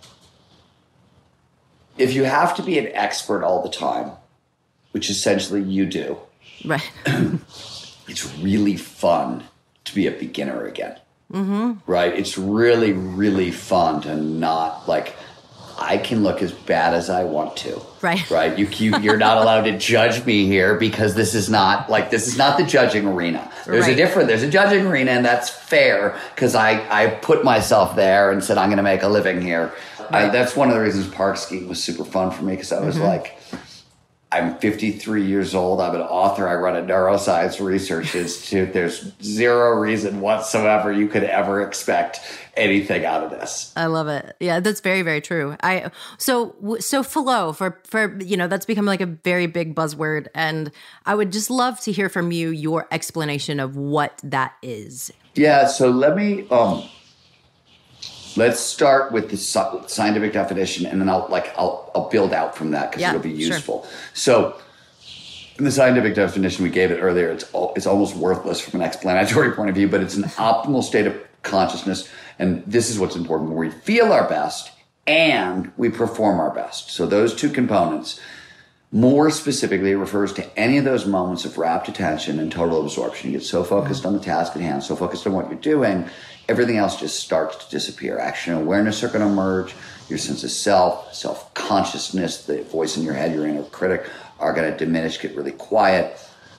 S5: if you have to be an expert all the time, which essentially you do,
S4: right?
S5: It's really fun to be a beginner again, right? It's really, really fun to not I can look as bad as I want to.
S4: Right.
S5: Right. You're not allowed to judge me here because this is not the judging arena. There's a judging arena, and that's fair because I put myself there and said, I'm going to make a living here. Right. That's one of the reasons park skiing was super fun for me, because I was I'm 53 years old. I'm an author. I run a neuroscience research institute. There's zero reason whatsoever you could ever expect anything out of this.
S4: I love it. Yeah, that's very, very true. So flow for that's become a very big buzzword, and I would just love to hear from you your explanation of what that is. Yeah.
S5: So let me let's start with the scientific definition, and then I'll build out from that because it'll be useful. Sure. So in the scientific definition, we gave it earlier, it's almost worthless from an explanatory point of view, but it's an optimal state of consciousness. And this is what's important, where we feel our best and we perform our best. So those two components, more specifically, it refers to any of those moments of rapt attention and total absorption. You get so focused on the task at hand, so focused on what you're doing, everything else just starts to disappear. Action and awareness are going to emerge. Your sense of self-consciousness, the voice in your head, your inner critic, are going to diminish, get really quiet.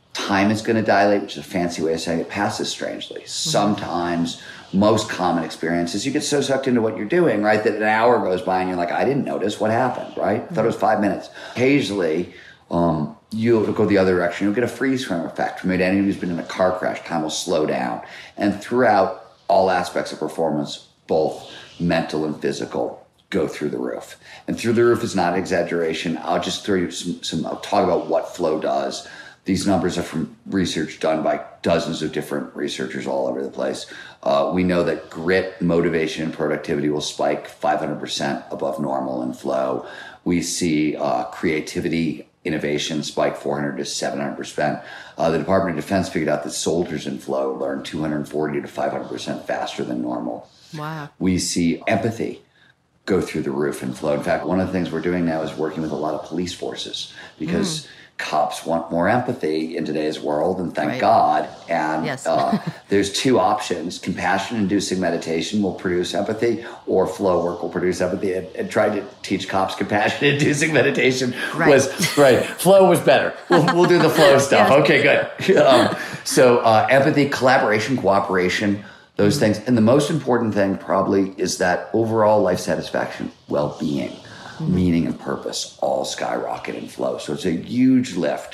S5: time is going to dilate, which is a fancy way of saying it passes strangely. Sometimes, most common experiences, you get so sucked into what you're doing, right, that an hour goes by and you're like, I didn't notice what happened, right? I thought it was 5 minutes. Occasionally, you'll go the other direction. You'll get a freeze frame effect. From anyone who's been in a car crash, time will slow down. And throughout all aspects of performance, both mental and physical, go through the roof. And through the roof is not an exaggeration. I'll just throw you I'll talk about what flow does. These numbers are from research done by dozens of different researchers all over the place. We know that grit, motivation, and productivity will spike 500% above normal in flow. We see creativity, innovation spike 400 to 700%. The Department of Defense figured out that soldiers in flow learn 240 to 500% faster than normal.
S4: Wow.
S5: We see empathy go through the roof in flow. In fact, one of the things we're doing now is working with a lot of police forces because cops want more empathy in today's world, and thank God. And there's two options. Compassion-inducing meditation will produce empathy, or flow work will produce empathy. And trying to teach cops compassion-inducing meditation was, flow was better. We'll do the flow stuff. Okay, good. So empathy, collaboration, cooperation, those things. And the most important thing probably is that overall life satisfaction, well-being, meaning and purpose all skyrocket in flow. So it's a huge lift.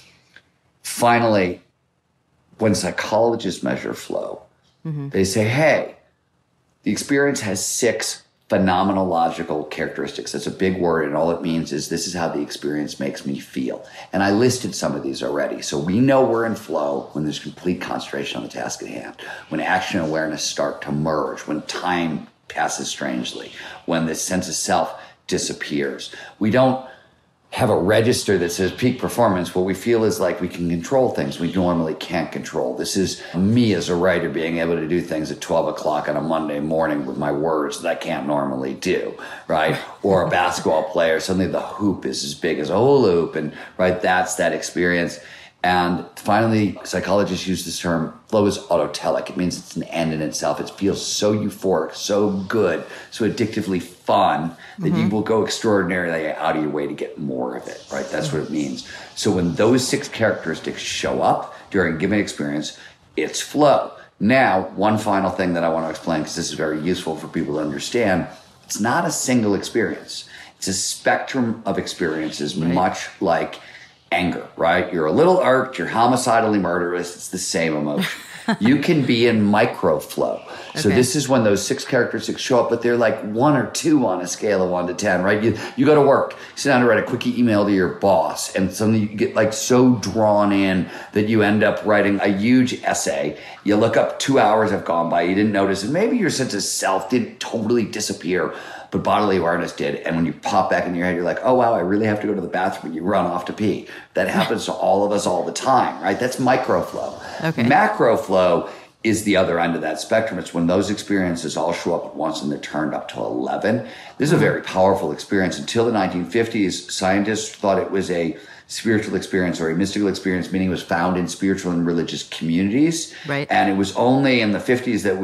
S5: Finally, when psychologists measure flow, they say, hey, the experience has 6 phenomenological characteristics. That's a big word, and all it means is this is how the experience makes me feel. And I listed some of these already. So we know we're in flow when there's complete concentration on the task at hand, when action and awareness start to merge, when time passes strangely, when the sense of self disappears. We don't have a register that says peak performance. What we feel is like we can control things we normally can't control. This is me as a writer being able to do things at 12 o'clock on a Monday morning with my words that I can't normally do, right? Or a basketball player, suddenly the hoop is as big as a hula hoop, and that's that experience. And finally, psychologists use this term, flow is autotelic. It means it's an end in itself. It feels so euphoric, so good, so addictively fun that you will go extraordinarily out of your way to get more of it, right? That's what it means. So when those 6 characteristics show up during a given experience, it's flow. Now, one final thing that I want to explain, because this is very useful for people to understand, it's not a single experience. It's a spectrum of experiences, much like anger, right? You're a little irked, you're homicidally murderous, it's the same emotion. You can be in micro flow. So this is when those 6 characteristics show up, but they're like 1 or 2 on a scale of 1 to 10, right? You go to work, you sit down to write a quickie email to your boss, and suddenly you get like so drawn in that you end up writing a huge essay. You look up, 2 hours have gone by, you didn't notice, and maybe your sense of self didn't totally disappear, but bodily awareness did. And when you pop back in your head, you're like, oh, wow, I really have to go to the bathroom. And you run off to pee. That happens to all of us all the time, right? That's micro flow. Macro flow is the other end of that spectrum. It's when those experiences all show up at once and they're turned up to 11. This is a very powerful experience. Until the 1950s, scientists thought it was a spiritual experience or a mystical experience, meaning it was found in spiritual and religious communities.
S4: Right.
S5: And it was only in the 50s that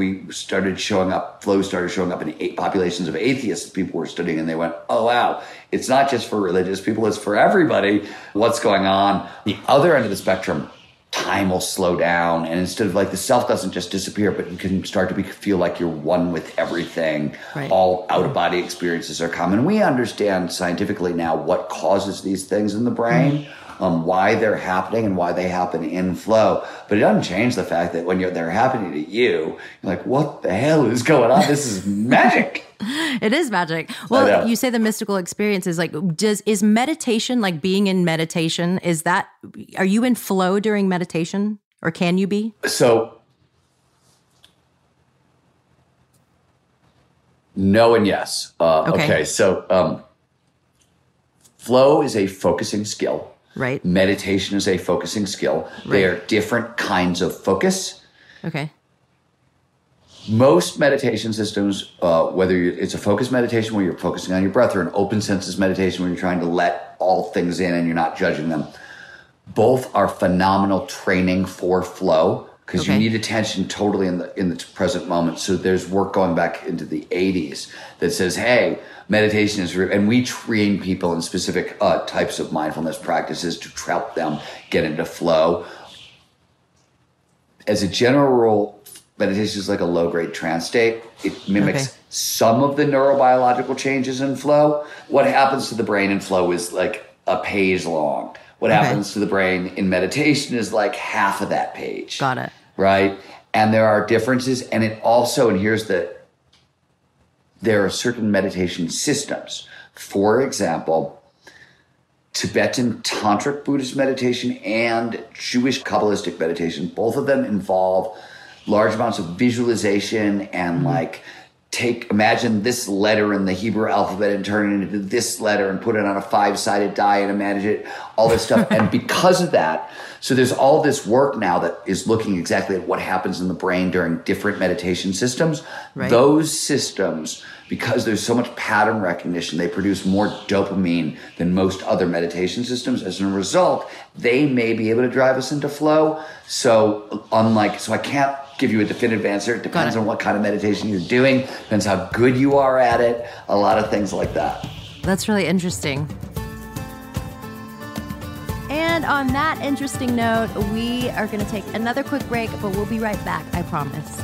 S5: flow started showing up in populations of atheists that people were studying, and they went, oh, wow, it's not just for religious people, it's for everybody. What's going on? The other end of the spectrum, time will slow down, and instead of the self doesn't just disappear, but you can start to feel like you're one with everything. All out-of-body experiences are common. We understand scientifically now what causes these things in the brain, why they're happening and why they happen in flow. But it doesn't change the fact that when they're happening to you, you're like, what the hell is going on? This is magic.
S4: It is magic. Well, you say the mystical experiences, is meditation, like being in meditation, are you in flow during meditation, or can you be?
S5: So, no and yes. Okay. So, flow is a focusing skill.
S4: Right.
S5: Meditation is a focusing skill. Right. They are different kinds of focus.
S4: Okay.
S5: Most meditation systems, whether it's a focused meditation where you're focusing on your breath, or an open senses meditation where you're trying to let all things in and you're not judging them, both are phenomenal training for flow. because you need attention totally in the present moment. So there's work going back into the 80s that says, hey, meditation is real. And we train people in specific types of mindfulness practices to help them get into flow. As a general rule, meditation is like a low-grade trance state. It mimics some of the neurobiological changes in flow. What happens to the brain in flow is like a page long. What happens to the brain in meditation is like half of that page.
S4: Got it.
S5: Right? And there are differences. And it also, and there are certain meditation systems. For example, Tibetan Tantric Buddhist meditation and Jewish Kabbalistic meditation, both of them involve large amounts of visualization and imagine this letter in the Hebrew alphabet and turn it into this letter and put it on a 5-sided die and imagine it, all this stuff. And because of that, so there's all this work now that is looking exactly at what happens in the brain during different meditation systems. Right. Those systems, because there's so much pattern recognition, they produce more dopamine than most other meditation systems. As a result, they may be able to drive us into flow. So I can't give you a definitive answer. It depends on what kind of meditation you're doing, depends how good you are at it, a lot of things like that.
S4: That's really interesting. And on that interesting note, we are going to take another quick break, but we'll be right back, I promise.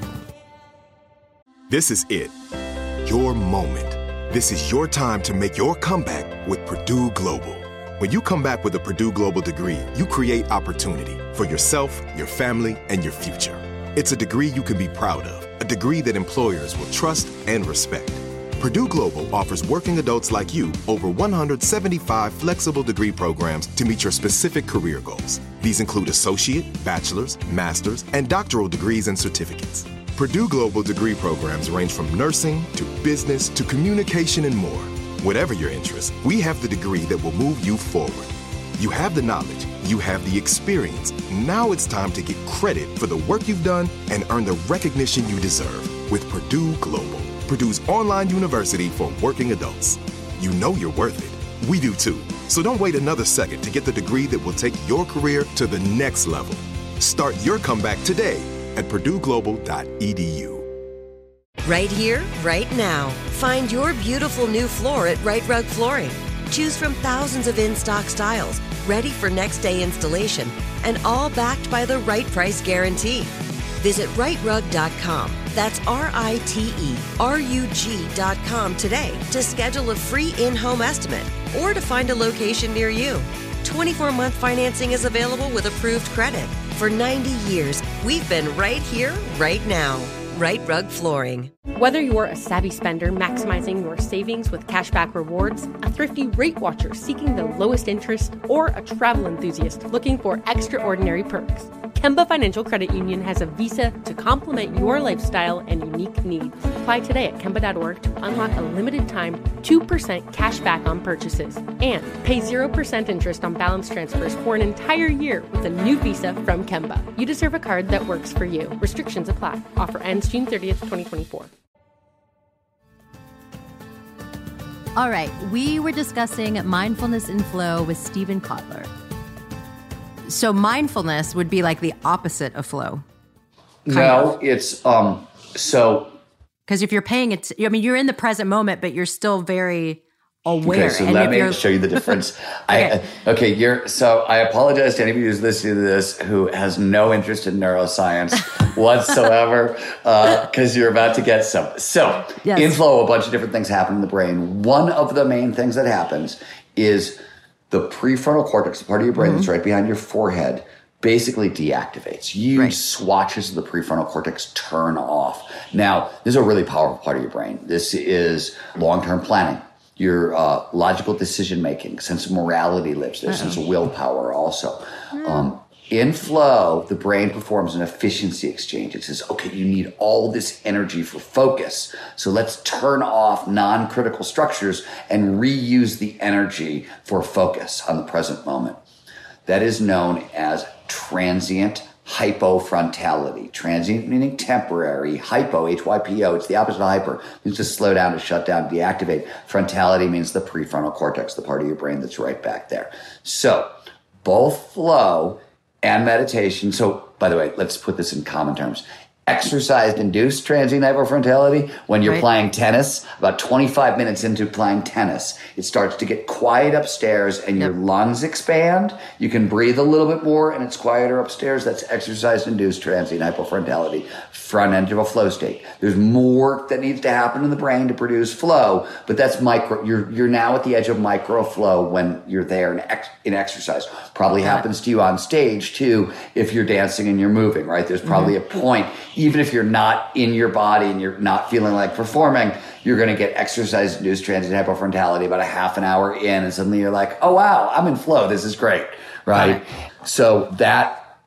S6: This is it. Your moment. This is your time to make your comeback with Purdue Global. When you come back with a Purdue Global degree, you create opportunity for yourself, your family, and your future. It's a degree you can be proud of, a degree that employers will trust and respect. Purdue Global offers working adults like you over 175 flexible degree programs to meet your specific career goals. These include associate, bachelor's, master's, and doctoral degrees and certificates. Purdue Global degree programs range from nursing to business to communication and more. Whatever your interest, we have the degree that will move you forward. You have the knowledge, you have the experience. Now it's time to get credit for the work you've done and earn the recognition you deserve with Purdue Global, Purdue's online university for working adults. You know you're worth it. We do too. So don't wait another second to get the degree that will take your career to the next level. Start your comeback today at purdueglobal.edu.
S7: Right here, right now. Find your beautiful new floor at Right Rug Flooring. Choose from thousands of in-stock styles, ready for next day installation, and all backed by the right price guarantee. Visit rightrug.com. That's RITERUG.com today to schedule a free in-home estimate or to find a location near you. 24-month financing is available with approved credit. For 90 years, we've been right here, right now. Right Rug Flooring.
S8: Whether you're a savvy spender maximizing your savings with cashback rewards, a thrifty rate watcher seeking the lowest interest, or a travel enthusiast looking for extraordinary perks, Kemba Financial Credit Union has a visa to complement your lifestyle and unique needs. Apply today at Kemba.org to unlock a limited time 2% cash back on purchases and pay 0% interest on balance transfers for an entire year with a new visa from Kemba. You deserve a card that works for you. Restrictions apply. Offer ends June 30th, 2024.
S4: All right, we were discussing mindfulness and flow with Steven Kotler. So mindfulness would be like the opposite of flow.
S5: No, it's so.
S4: Because if you're paying it, you're in the present moment, but you're still very aware.
S5: Okay, so let me show you the difference. I apologize to anybody who's listening to this who has no interest in neuroscience whatsoever, because you're about to get some. So yes. In flow, a bunch of different things happen in the brain. One of the main things that happens is the prefrontal cortex, the part of your brain that's right behind your forehead, basically deactivates. Huge swatches of the prefrontal cortex turn off. Now, this is a really powerful part of your brain. This is long-term planning. Your logical decision-making, sense of morality lives there, sense of willpower also. In flow, the brain performs an efficiency exchange. It says, okay, you need all this energy for focus, so let's turn off non-critical structures and reuse the energy for focus on the present moment. That is known as transient hypofrontality. Transient meaning temporary. Hypo, H-Y-P-O, it's the opposite of hyper. It means to slow down, to shut down, deactivate. Frontality means the prefrontal cortex, the part of your brain that's right back there. So both flow and meditation. So by the way, let's put this in common terms. Exercise-induced transient hypofrontality, when you're playing tennis, about 25 minutes into playing tennis, it starts to get quiet upstairs and your lungs expand. You can breathe a little bit more and it's quieter upstairs. That's exercise-induced transient hypofrontality, front end of a flow state. There's more that needs to happen in the brain to produce flow, but that's micro. You're now at the edge of micro flow when you're there in exercise. Probably happens to you on stage too if you're dancing and you're moving, right? There's probably a point. Even if you're not in your body and you're not feeling like performing, you're going to get exercise-induced transient hypofrontality about a half an hour in, and suddenly you're like, oh, wow, I'm in flow. This is great, right? So that,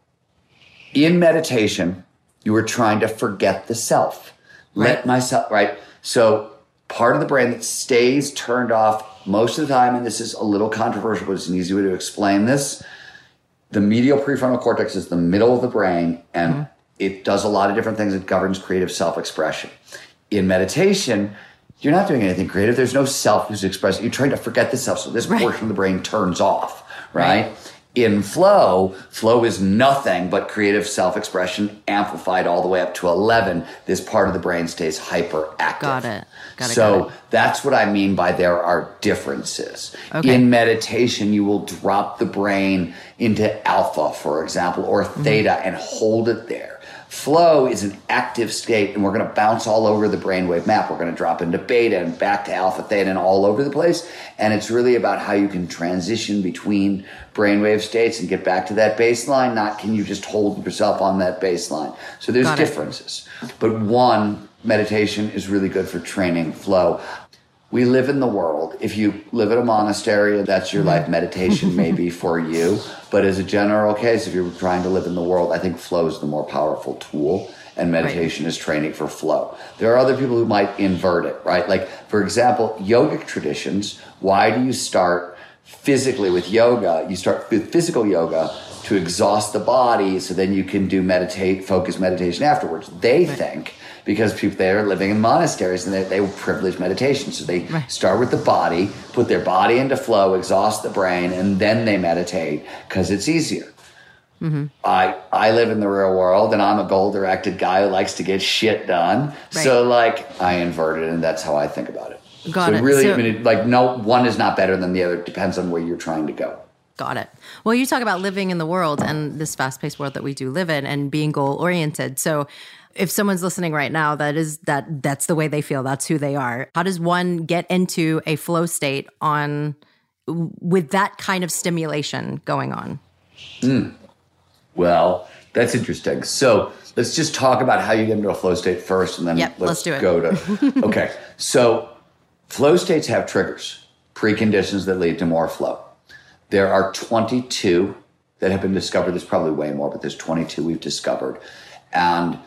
S5: in meditation, you were trying to forget the self. Let myself, right? So part of the brain that stays turned off most of the time, and this is a little controversial, but it's an easy way to explain this, the medial prefrontal cortex is the middle of the brain, and it does a lot of different things. It governs creative self-expression. In meditation, you're not doing anything creative. There's no self who's expressing. You're trying to forget the self. So this portion of the brain turns off, right? In flow is nothing but creative self-expression amplified all the way up to 11. This part of the brain stays hyperactive.
S4: Got it.
S5: So that's what I mean by there are differences. In meditation, you will drop the brain into alpha, for example, or theta and hold it there. Flow is an active state, and we're going to bounce all over the brainwave map. We're going to drop into beta and back to alpha, theta, and all over the place. And it's really about how you can transition between brainwave states and get back to that baseline, not can you just hold yourself on that baseline. So there's differences. But one, meditation is really good for training flow. We live in the world. If you live at a monastery, that's your life. Meditation may be for you. But as a general case, if you're trying to live in the world, I think flow is the more powerful tool, and meditation is training for flow. There are other people who might invert it, right? Like, for example, yogic traditions, why do you start physically with yoga? You start with physical yoga to exhaust the body so then you can do focus meditation afterwards. They think, because people there are living in monasteries and they privilege meditation. So they start with the body, put their body into flow, exhaust the brain, and then they meditate because it's easier. I live in the real world, and I'm a goal-directed guy who likes to get shit done. So, I invert it, and that's how I think about it.
S4: Got it.
S5: Really, no one is not better than the other. It depends on where you're trying to go.
S4: Got it. Well, you talk about living in the world and this fast-paced world that we do live in and being goal-oriented. So if someone's listening right now, that's the way they feel, that's who they are. How does one get into a flow state with that kind of stimulation going on?
S5: Well, that's interesting. So let's just talk about how you get into a flow state first, and then let's do it. Go to okay. So flow states have triggers, preconditions that lead to more flow. There are 22 that have been discovered. There's probably way more, but there's 22 we've discovered. And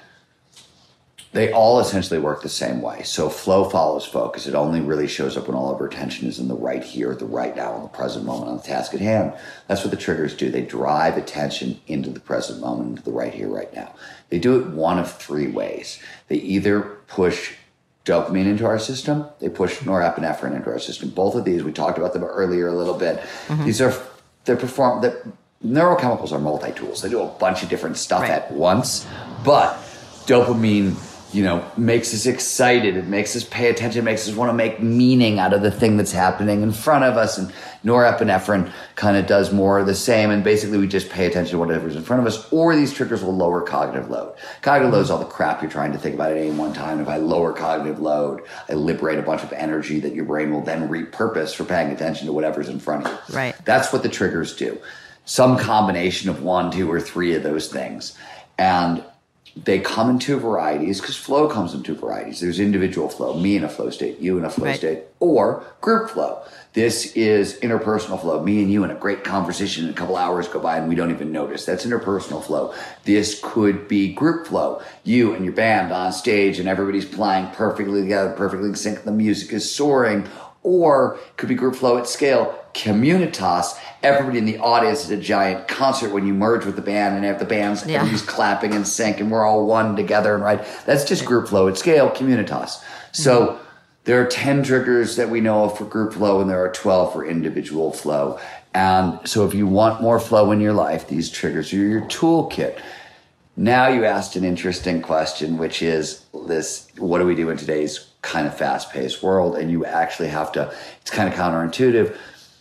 S5: they all essentially work the same way. So flow follows focus. It only really shows up when all of our attention is in the right here, the right now, in the present moment, on the task at hand. That's what the triggers do. They drive attention into the present moment, into the right here, right now. They do it one of three ways. They either push dopamine into our system, they push norepinephrine into our system. Both of these, we talked about them earlier a little bit. These are, neurochemicals are multi-tools. They do a bunch of different stuff at once, but dopamine, makes us excited. It makes us pay attention. It makes us want to make meaning out of the thing that's happening in front of us. And norepinephrine kind of does more of the same. And basically, we just pay attention to whatever's in front of us. Or these triggers will lower cognitive load. Cognitive load is all the crap you're trying to think about at any one time. If I lower cognitive load, I liberate a bunch of energy that your brain will then repurpose for paying attention to whatever's in front of you.
S4: Right.
S5: That's what the triggers do. Some combination of 1, 2, or 3 of those things. And they come in two varieties because flow comes in two varieties. There's individual flow, me in a flow state, you in a flow state, or group flow. This is interpersonal flow, me and you in a great conversation, and a couple hours go by and we don't even notice. That's interpersonal flow. This could be group flow, you and your band on stage and everybody's playing perfectly together, perfectly in sync, the music is soaring. Or it could be group flow at scale, communitas. Everybody in the audience is a giant concert when you merge with the band and have the bands, everybody's clapping in sync and we're all one together. And that's just group flow at scale, communitas. So there are 10 triggers that we know of for group flow and there are 12 for individual flow. And so if you want more flow in your life, these triggers are your toolkit. Now you asked an interesting question, which is this: what do we do in today's kind of fast-paced world? And you actually have to, it's kind of counterintuitive.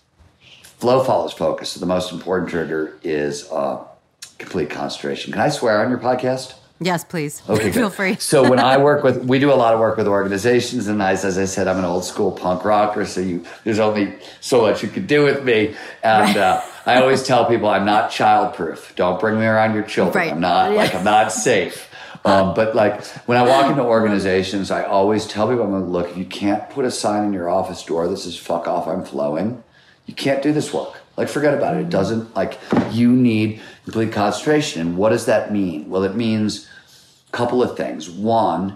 S5: Flow follows focus. So the most important trigger is complete concentration. Can I swear on your podcast?
S4: Yes, please.
S5: Okay,
S4: feel free.
S5: So when I work with, we do a lot of work with organizations, and as I said, I'm an old school punk rocker, so there's only so much you can do with me. And I always tell people I'm not childproof. Don't bring me around your children.
S4: Right.
S5: I'm not safe. But like when I walk into organizations, I always tell people, I'm like, look, if you can't put a sign in your office door that says "fuck off, I'm flowing," you can't do this work. Like, forget about it. It doesn't, like, you need complete concentration. And what does that mean? Well, it means a couple of things. One,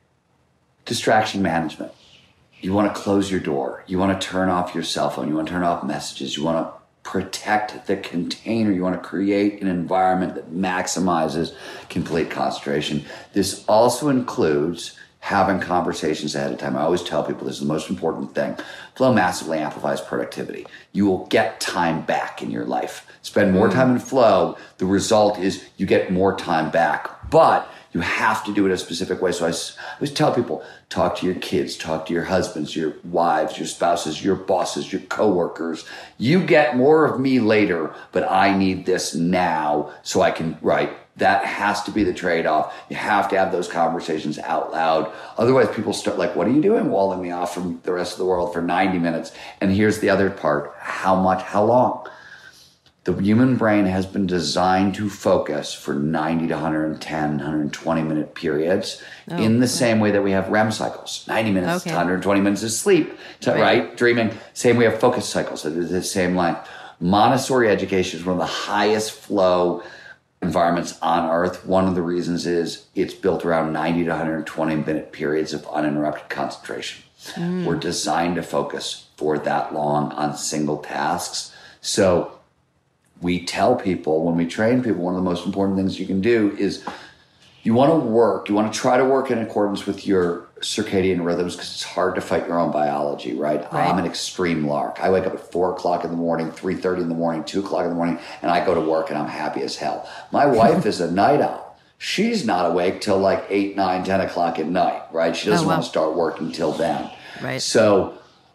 S5: distraction management. You want to close your door. You want to turn off your cell phone. You want to turn off messages. You want to protect the container. You want to create an environment that maximizes complete concentration. This also includes having conversations ahead of time. I always tell people this is the most important thing. Flow massively amplifies productivity. You will get time back in your life. Spend more time in flow. The result is you get more time back, but you have to do it a specific way. So I always tell people, talk to your kids, talk to your husbands, your wives, your spouses, your bosses, your coworkers. You get more of me later, but I need this now so I can, right? That has to be the trade-off. You have to have those conversations out loud. Otherwise, people start like, what are you doing walling me off from the rest of the world for 90 minutes? And here's the other part. How long? The human brain has been designed to focus for 90 to 110, 120 minute periods in the same way that we have REM cycles. 90 minutes to 120 minutes is sleep, right? Dreaming. Same way we have focus cycles. They're the same length. Montessori education is one of the highest flow environments on earth. One of the reasons is it's built around 90 to 120 minute periods of uninterrupted concentration. We're designed to focus for that long on single tasks. So we tell people, when we train people, one of the most important things you can do is you want to try to work in accordance with your circadian rhythms, because it's hard to fight your own biology, right? I'm an extreme lark. I wake up at 4 o'clock in the morning, 3:30 in the morning, 2 o'clock in the morning, and I go to work and I'm happy as hell. My wife is a night owl. She's not awake till like 8, 9, 10 o'clock at night, right? She doesn't want to start working till then.
S4: Right.
S5: So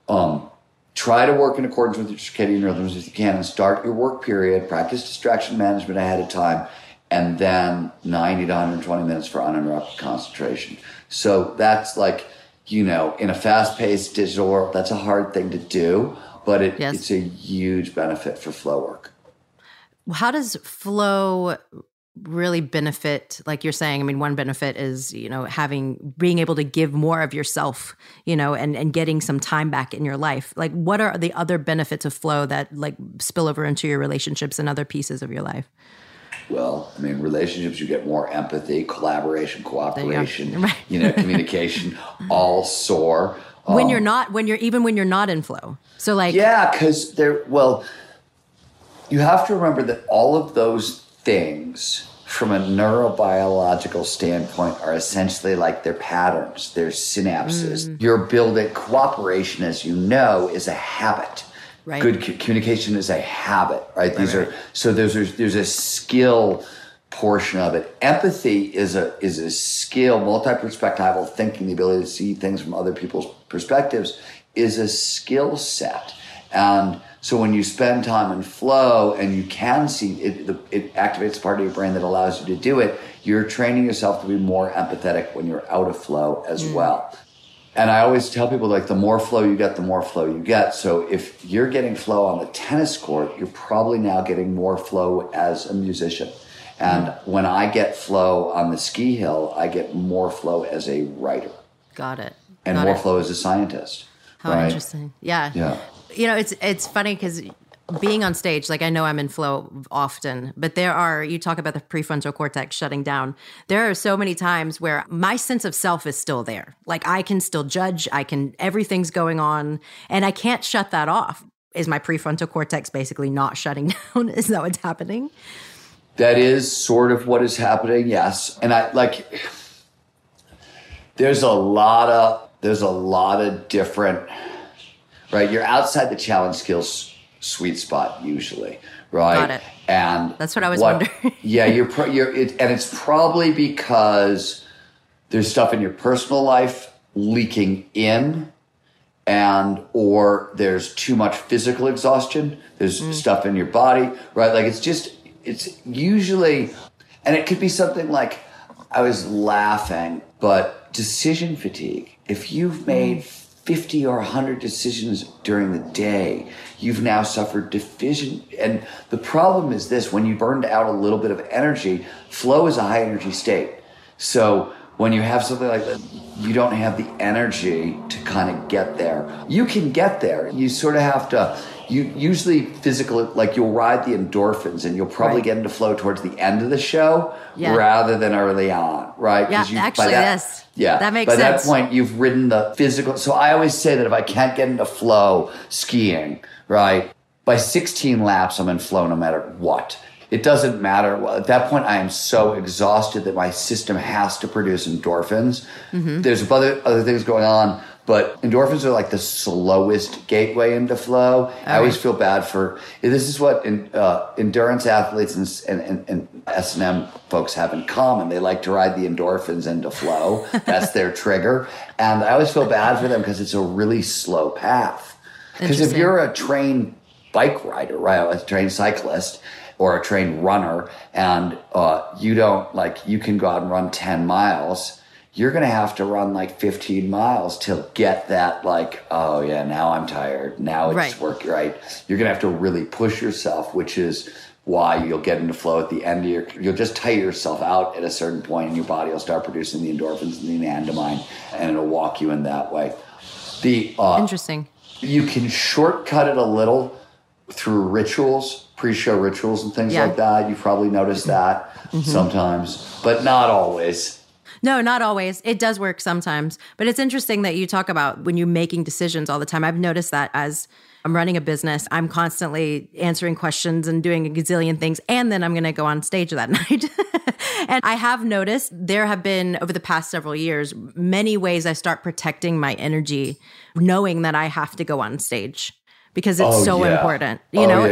S5: try to work in accordance with your circadian rhythms if you can, and start your work period, practice distraction management ahead of time, and then 90 to 120 minutes for uninterrupted concentration. So that's like, in a fast-paced digital world, that's a hard thing to do, but it's a huge benefit for flow work.
S4: How does flow really benefit, like you're saying? I mean, one benefit is, being able to give more of yourself, and getting some time back in your life. Like, what are the other benefits of flow that like spill over into your relationships and other pieces of your life?
S5: Well, I mean, relationships, you get more empathy, collaboration, cooperation, communication, all soar.
S4: When you're not in flow. So like,
S5: yeah, because you have to remember that all of those things from a neurobiological standpoint are essentially like their patterns, their synapses. You're building cooperation, as you know, is a habit. Right. Good communication is a habit, right? So there's a skill portion of it. Empathy is a skill. Multi-perspectival thinking, the ability to see things from other people's perspectives, is a skill set. And so when you spend time in flow and you can see it activates a part of your brain that allows you to do it. You're training yourself to be more empathetic when you're out of flow as well. And I always tell people, like, the more flow you get, the more flow you get. So if you're getting flow on the tennis court, you're probably now getting more flow as a musician. And when I get flow on the ski hill, I get more flow as a writer.
S4: Got it.
S5: And more flow as a scientist.
S4: How interesting. Yeah. It's funny because being on stage, like, I know I'm in flow often, but you talk about the prefrontal cortex shutting down. There are so many times where my sense of self is still there. Like, I can still judge, everything's going on, and I can't shut that off. Is my prefrontal cortex basically not shutting down? Is that what's happening?
S5: That is sort of what is happening, yes. And there's a lot of different, right? You're outside the challenge skills sweet spot usually, right?
S4: Got it.
S5: And
S4: that's what I was wondering.
S5: Yeah, and it's probably because there's stuff in your personal life leaking in, or there's too much physical exhaustion. There's stuff in your body, right? Like it's usually, and it could be something like, I was laughing, but decision fatigue. If you've made 50 or 100 decisions during the day, you've now suffered deficient. And the problem is this: when you burned out a little bit of energy, flow is a high energy state. So when you have something like that, you don't have the energy to kind of get there. You can get there. You sort of have to, you usually physical, like you'll ride the endorphins and you'll probably get into flow towards the end of the show rather than early on, right?
S4: Yeah, yes.
S5: Yeah,
S4: that makes sense.
S5: By that point, you've ridden the physical. So I always say that if I can't get into flow skiing, right, by 16 laps, I'm in flow no matter what. It doesn't matter. Well, at that point, I am so exhausted that my system has to produce endorphins. There's other things going on, but endorphins are like the slowest gateway into flow. I always feel bad for, this is what endurance athletes and S&M folks have in common. They like to ride the endorphins into flow. That's their trigger. And I always feel bad for them because it's a really slow path. Because if you're a trained bike rider, right, a trained cyclist, or a trained runner, and you can go out and run 10 miles, you're going to have to run like 15 miles to get that, like, oh yeah, now I'm tired. Now it's working, right? You're going to have to really push yourself, which is why you'll get into flow at the end of you'll just tire yourself out at a certain point, and your body will start producing the endorphins and the anandamide, and it'll walk you in that way.
S4: Interesting. You
S5: can shortcut it a little through rituals, pre-show rituals and things like that. You've probably noticed that sometimes, but not always.
S4: No, not always. It does work sometimes. But it's interesting that you talk about when you're making decisions all the time. I've noticed that as I'm running a business, I'm constantly answering questions and doing a gazillion things. And then I'm going to go on stage that night. And I have noticed there have been, over the past several years, many ways I start protecting my energy, knowing that I have to go on stage because it's important. You know,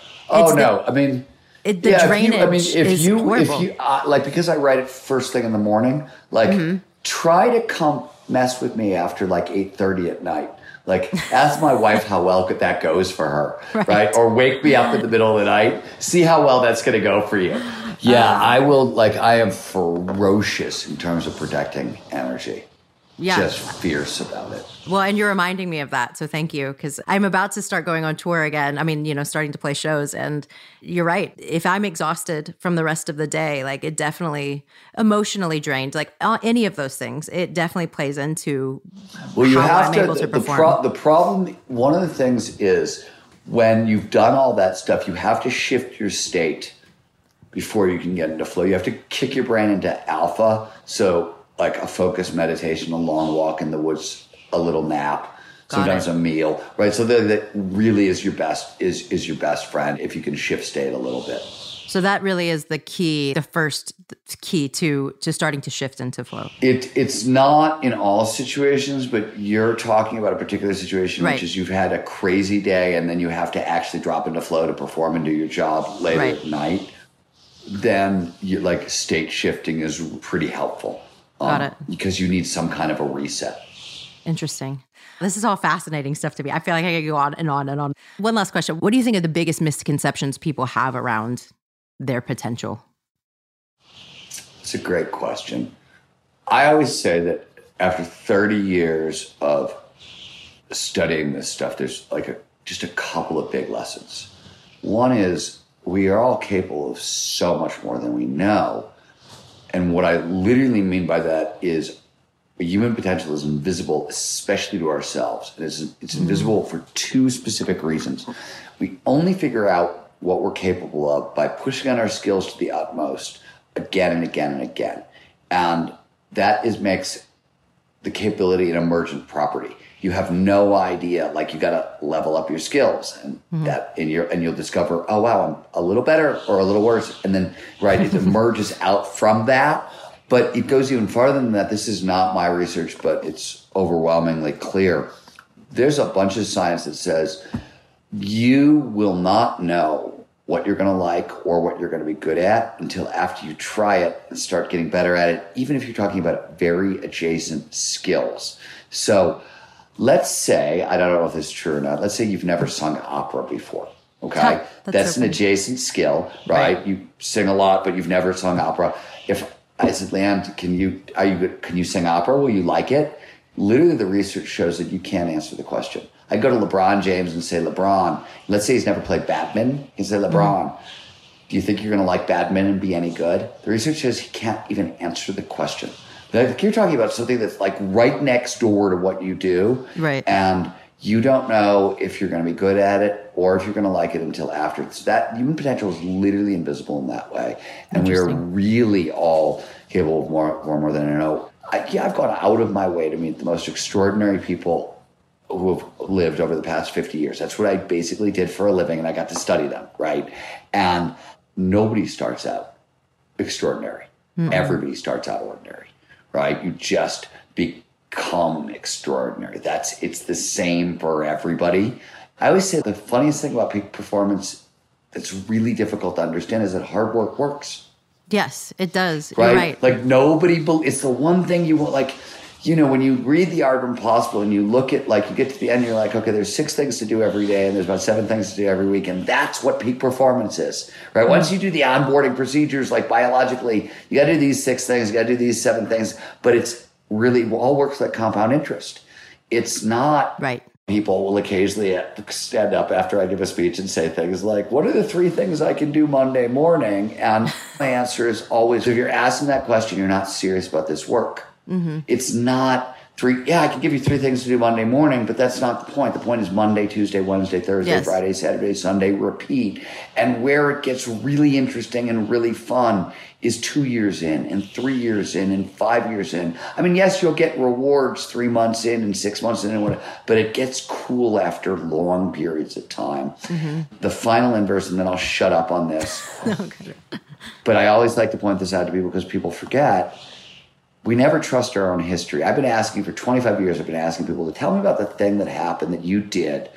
S5: I mean,
S4: the drainage is horrible.
S5: If you like, because I write it first thing in the morning, like try to come mess with me after like 8:30 at night. Like, ask my wife how well that goes for her, right? Or wake me up in the middle of the night. See how well that's going to go for you. Yeah, I will. Like, I am ferocious in terms of protecting energy. Yeah. Just fierce about it.
S4: Well, and you're reminding me of that. So thank you. Because I'm about to start going on tour again. I mean, you know, starting to play shows. And you're right. If I'm exhausted from the rest of the day, like it definitely emotionally drained, like any of those things, it definitely plays into how I'm able to perform.
S5: The problem, one of the things is when you've done all that stuff, you have to shift your state before you can get into flow. You have to kick your brain into alpha. So like a focused meditation, a long walk in the woods, a little nap, sometimes a meal, right? So that really is your best is your best friend if you can shift state a little bit.
S4: So that really is the key, the first key to starting to shift into flow.
S5: It's not in all situations, but you're talking about a particular situation, which is you've had a crazy day and then you have to actually drop into flow to perform and do your job later at night. Then you, like, state shifting is pretty helpful.
S4: Got it.
S5: Because you need some kind of a reset.
S4: Interesting. This is all fascinating stuff to me. I feel like I could go on and on and on. One last question. What do you think are the biggest misconceptions people have around their potential?
S5: It's a great question. I always say that after 30 years of studying this stuff, there's like just a couple of big lessons. One is we are all capable of so much more than we know. And what I literally mean by that is human potential is invisible, especially to ourselves. And it's invisible for two specific reasons. We only figure out what we're capable of by pushing on our skills to the utmost again and again and again. And that makes the capability an emergent property. You have no idea, like you got to level up your skills and and you'll discover, oh wow, I'm a little better or a little worse. And then, it emerges out from that. But it goes even farther than that. This is not my research, but it's overwhelmingly clear. There's a bunch of science that says you will not know what you're going to like or what you're going to be good at until after you try it and start getting better at it, even if you're talking about very adjacent skills. So let's say, I don't know if this is true or not, let's say you've never sung opera before. Okay, that's an adjacent skill, right? You sing a lot, but you've never sung opera. If I said, Leanne, can you sing opera? Will you like it? Literally, the research shows that you can't answer the question. I go to LeBron James and say, LeBron, let's say he's never played badminton. He say, LeBron, do you think you're going to like badminton and be any good? The research says he can't even answer the question. Like, you're talking about something that's like right next door to what you do,
S4: right?
S5: And you don't know if you're going to be good at it or if you're going to like it until after. So that human potential is literally invisible in that way. And we are really all capable of more than I know. I've gone out of my way to meet the most extraordinary people who have lived over the past 50 years. That's what I basically did for a living, and I got to study them, right? And nobody starts out extraordinary. Everybody starts out ordinary, right? You just become extraordinary. It's the same for everybody. I always say the funniest thing about peak performance that's really difficult to understand is that hard work works.
S4: Yes, it does.
S5: Right?
S4: You're right.
S5: Like it's the one thing you want, like, you know, when you read The Art of Impossible and you look at, like, you get to the end, you're like, okay, there's 6 things to do every day and there's about 7 things to do every week. And that's what peak performance is, right? Once you do the onboarding procedures, like biologically, you got to do these 6 things, you got to do these 7 things, but it's really all works like compound interest. It's not
S4: right.
S5: People will occasionally stand up after I give a speech and say things like, what are the 3 things I can do Monday morning? And my answer is always, if you're asking that question, you're not serious about this work. It's not 3. Yeah, I can give you 3 things to do Monday morning, but that's not the point. The point is Monday, Tuesday, Wednesday, Thursday, Friday, Saturday, Sunday, repeat. And where it gets really interesting and really fun is 2 years in and 3 years in and 5 years in. I mean, yes, you'll get rewards 3 months in and 6 months in and whatever, but it gets cool after long periods of time. The final inverse, and then I'll shut up on this.
S4: Okay.
S5: But I always like to point this out to people because people forget. We never trust our own history. I've been asking for 25 years, I've been asking people to tell me about the thing that happened that you did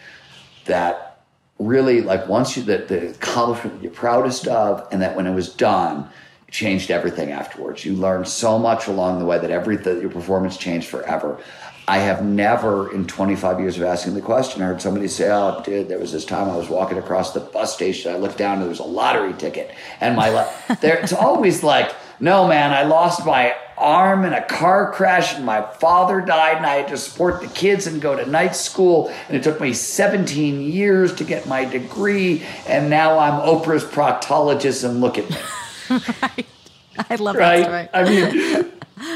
S5: that really, like, once you, the accomplishment that you're proudest of, and that when it was done, it changed everything afterwards. You learned so much along the way that your performance changed forever. I have never, in 25 years of asking the question, heard somebody say, oh, dude, there was this time I was walking across the bus station, I looked down and there was a lottery ticket. And it's always like, no, man, I lost my arm in a car crash and my father died and I had to support the kids and go to night school and it took me 17 years to get my degree and now I'm Oprah's proctologist and look at me.
S4: Right. I love that story.
S5: I mean...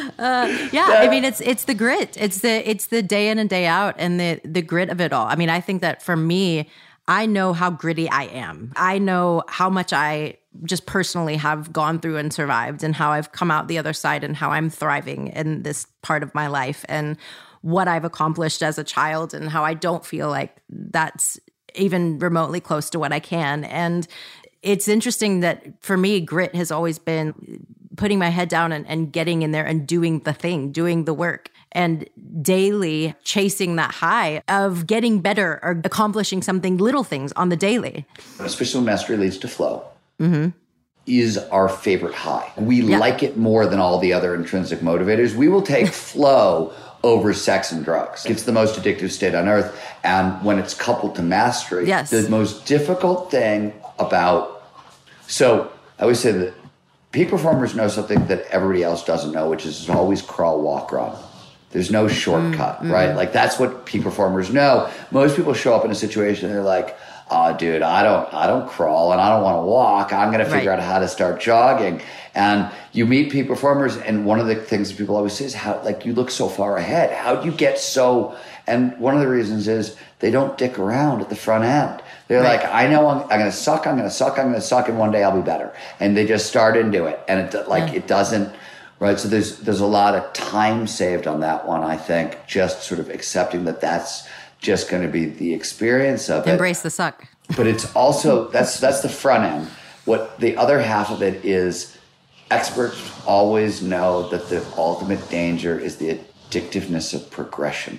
S4: I mean, it's the grit. It's the day in and day out and the grit of it all. I mean, I think that for me, I know how gritty I am. I know how much I just personally have gone through and survived and how I've come out the other side and how I'm thriving in this part of my life and what I've accomplished as a child and how I don't feel like that's even remotely close to what I can. And it's interesting that for me, grit has always been putting my head down and getting in there and doing the thing, doing the work, and daily chasing that high of getting better or accomplishing something, little things on the daily.
S5: Especially when mastery leads to flow, is our favorite high. We like it more than all the other intrinsic motivators. We will take flow over sex and drugs. It's the most addictive state on earth. And when it's coupled to mastery, the most difficult thing so I always say that peak performers know something that everybody else doesn't know, which is always crawl, walk, run. There's no shortcut, right? Like, that's what peak performers know. Most people show up in a situation and they're like, oh, dude, I don't crawl and I don't want to walk. I'm going to figure out how to start jogging. And you meet peak performers, and one of the things that people always say is how, like, you look so far ahead. How do you get so... And one of the reasons is they don't dick around at the front end. They're like, I know I'm going to suck, and one day I'll be better. And they just start into it. And it doesn't, right? So there's a lot of time saved on that one, I think, just sort of accepting that that's just going to be the experience of it.
S4: Embrace the suck.
S5: But it's also, that's the front end. What the other half of it is, experts always know that the ultimate danger is the addictiveness of progression.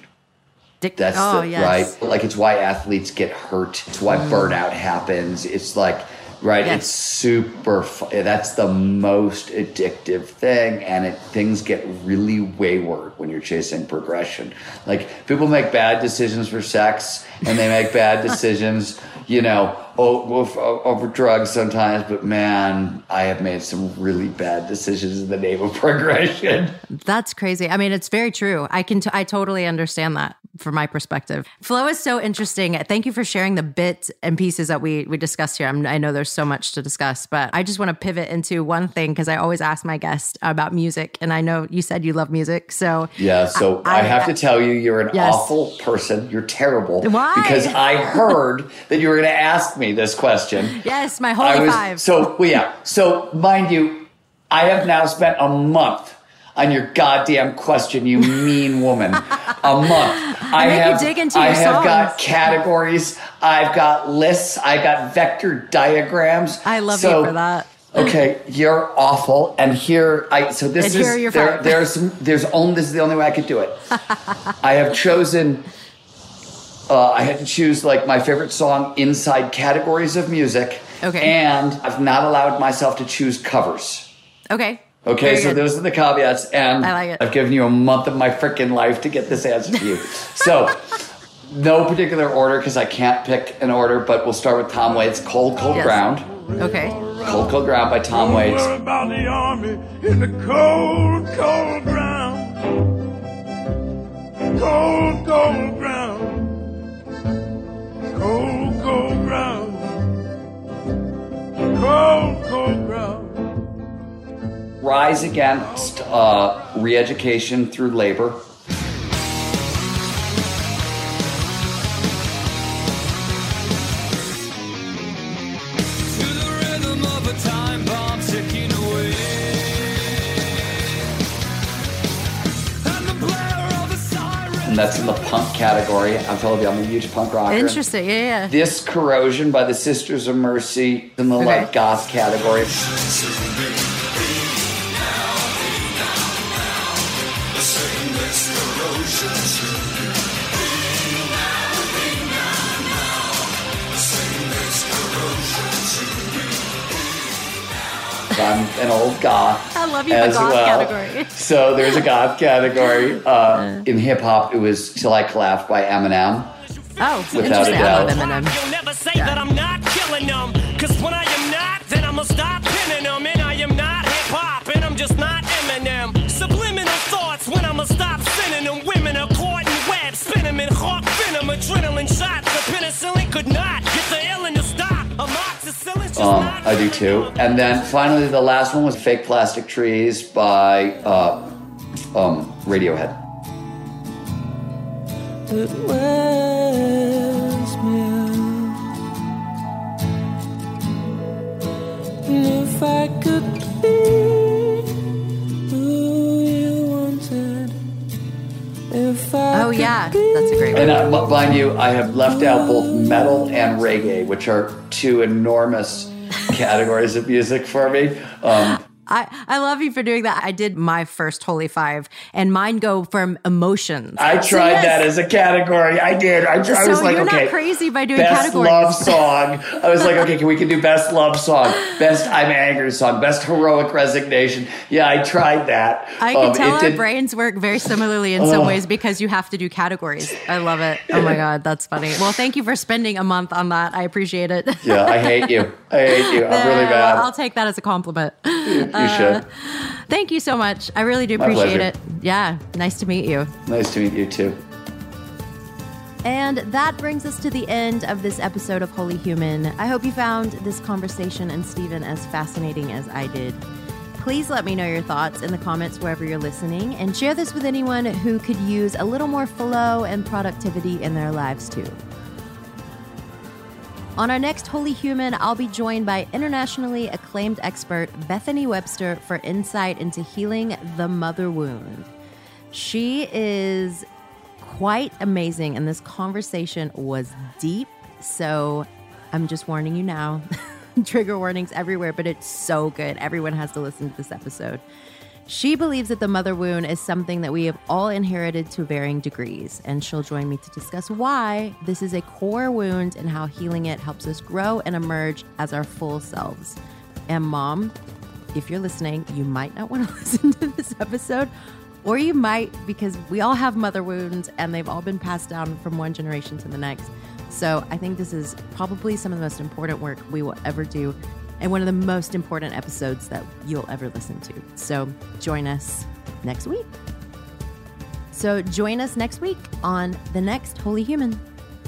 S5: Right? Like, it's why athletes get hurt. It's why burnout happens. It's like right?
S4: Yes.
S5: It's super that's the most addictive thing, and things get really wayward when you're chasing progression. Like, people make bad decisions for sex, and they make bad decisions, over drugs sometimes, but man, I have made some really bad decisions in the name of progression.
S4: That's crazy. I mean, it's very true. I totally understand that from my perspective. Flow is so interesting. Thank you for sharing the bits and pieces that we discussed here. I know there's so much to discuss, but I just want to pivot into one thing, because I always ask my guests about music, and I know you said you love music. So
S5: yeah, so I have to tell you, you're an
S4: yes.
S5: awful person. You're terrible.
S4: Why?
S5: Because I heard that you were going to ask me this question.
S4: Yes, my holy five.
S5: So mind you, I have now spent a month on your goddamn question, you mean woman. A month. I have got categories. I've got lists. I've got vector diagrams.
S4: I love you for that.
S5: Okay, you're awful. And here is this is the only way I could do it. I have chosen. I had to choose like my favorite song inside categories of music.
S4: Okay.
S5: And I've not allowed myself to choose covers.
S4: Okay.
S5: Okay, so those are the caveats. And
S4: I like it.
S5: I've given you a month of my freaking life to get this answer to you. So, no particular order, because I can't pick an order, but we'll start with Tom Waits' Cold, Cold Ground.
S4: Okay.
S5: Cold, Cold Ground by Tom Waits.
S9: About the army in the cold, cold ground. Cold, cold ground. Cold, cold ground. Cold, cold ground.
S5: Rise Against Re-Education Through Labor. And that's in the punk category. I'm telling you, I'm a huge punk rocker.
S4: Interesting, yeah.
S5: This Corrosion by the Sisters of Mercy in the like goth category. I'm an old goth.
S4: I love you for goth category.
S5: So there's a goth category. In hip hop, it was Till I Collapse by Eminem.
S4: Oh,
S5: without a doubt.
S4: I love Eminem.
S9: You'll never say that I'm not killing them. Cause when I am not, then I'ma stop pinning them. And I am not hip hop, and I'm just not Eminem. Subliminal thoughts when I'ma stop sending them. Women are caught in webs, spin them in hawk venom, adrenaline shots. The penicillin could not get the illin to stop. Amoxicillin's just not.
S5: I do too. And then finally, the last one was Fake Plastic Trees by Radiohead.
S9: It wears me out. And if I could be who you wanted, if I
S4: Oh yeah, that's a great one.
S5: And mind you, I have left out both metal and reggae, which are two enormous categories of music for me.
S4: I love you for doing that. I did my first Holy Five, and mine go from emotions.
S5: I tried that as a category. I did. I was like,
S4: you're
S5: okay,
S4: not crazy by doing
S5: best
S4: categories.
S5: love song. I was like, okay, we can do best love song, best I'm angry song, best heroic resignation. Yeah, I tried that.
S4: I can tell our brains work very similarly in some ways because you have to do categories. I love it. Oh my God, that's funny. Well, thank you for spending a month on that. I appreciate it.
S5: Yeah, I hate you. I'm really bad.
S4: Well, I'll take that as a compliment.
S5: You should.
S4: Thank you so much. I really do appreciate it. Yeah, nice to meet you.
S5: Nice to meet you too.
S4: And that brings us to the end of this episode of Holy Human. I hope you found this conversation and Stephen as fascinating as I did. Please let me know your thoughts in the comments wherever you're listening, and share this with anyone who could use a little more flow and productivity in their lives too. On our next Holy Human, I'll be joined by internationally acclaimed expert Bethany Webster for insight into healing the mother wound. She is quite amazing, and this conversation was deep, so I'm just warning you now. Trigger warnings everywhere, but it's so good. Everyone has to listen to this episode. She believes that the mother wound is something that we have all inherited to varying degrees, and she'll join me to discuss why this is a core wound and how healing it helps us grow and emerge as our full selves. And Mom, if you're listening, you might not want to listen to this episode, or you might, because we all have mother wounds and they've all been passed down from one generation to the next. So I think this is probably some of the most important work we will ever do, and one of the most important episodes that you'll ever listen to. So join us next week. On the next Holy Human.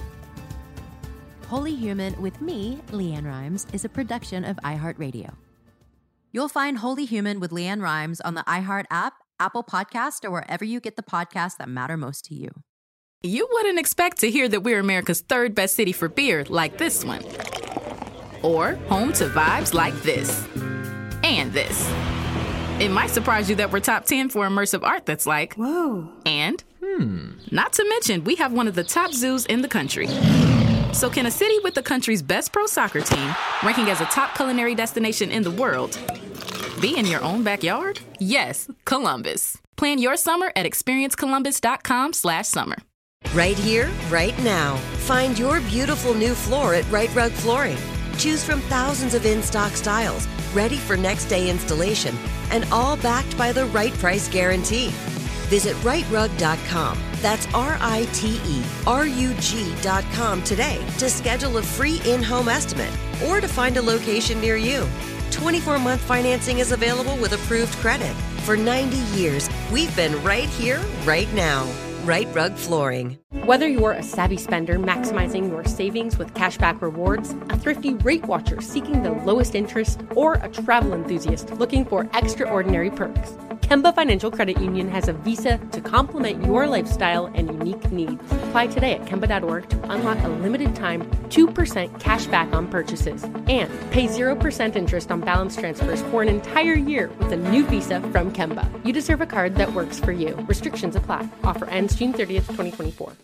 S4: Holy Human with me, Leanne Rimes, is a production of iHeartRadio. You'll find Holy Human with Leanne Rimes on the iHeart app, Apple Podcast, or wherever you get the podcasts that matter most to you.
S3: You wouldn't expect to hear that we're America's third best city for beer like this one. Or home to vibes like this. And this. It might surprise you that we're top 10 for immersive art that's like, whoa. And, not to mention, we have one of the top zoos in the country. So can a city with the country's best pro soccer team, ranking as a top culinary destination in the world, be in your own backyard? Yes, Columbus. Plan your summer at experiencecolumbus.com/summer.
S7: Right here, right now. Find your beautiful new floor at Right Rug Flooring. Choose from thousands of in-stock styles, ready for next day installation, and all backed by the right price guarantee. Visit rightrug.com. That's RITERUG.com today to schedule a free in-home estimate or to find a location near you. 24-month financing is available with approved credit. For 90 years, we've been right here, right now. Right Rug Flooring.
S8: Whether you're a savvy spender maximizing your savings with cashback rewards, a thrifty rate watcher seeking the lowest interest, or a travel enthusiast looking for extraordinary perks, Kemba Financial Credit Union has a visa to complement your lifestyle and unique needs. Apply today at Kemba.org to unlock a limited time 2% cash back on purchases and pay 0% interest on balance transfers for an entire year with a new visa from Kemba. You deserve a card that works for you. Restrictions apply. Offer ends June 30th, 2024.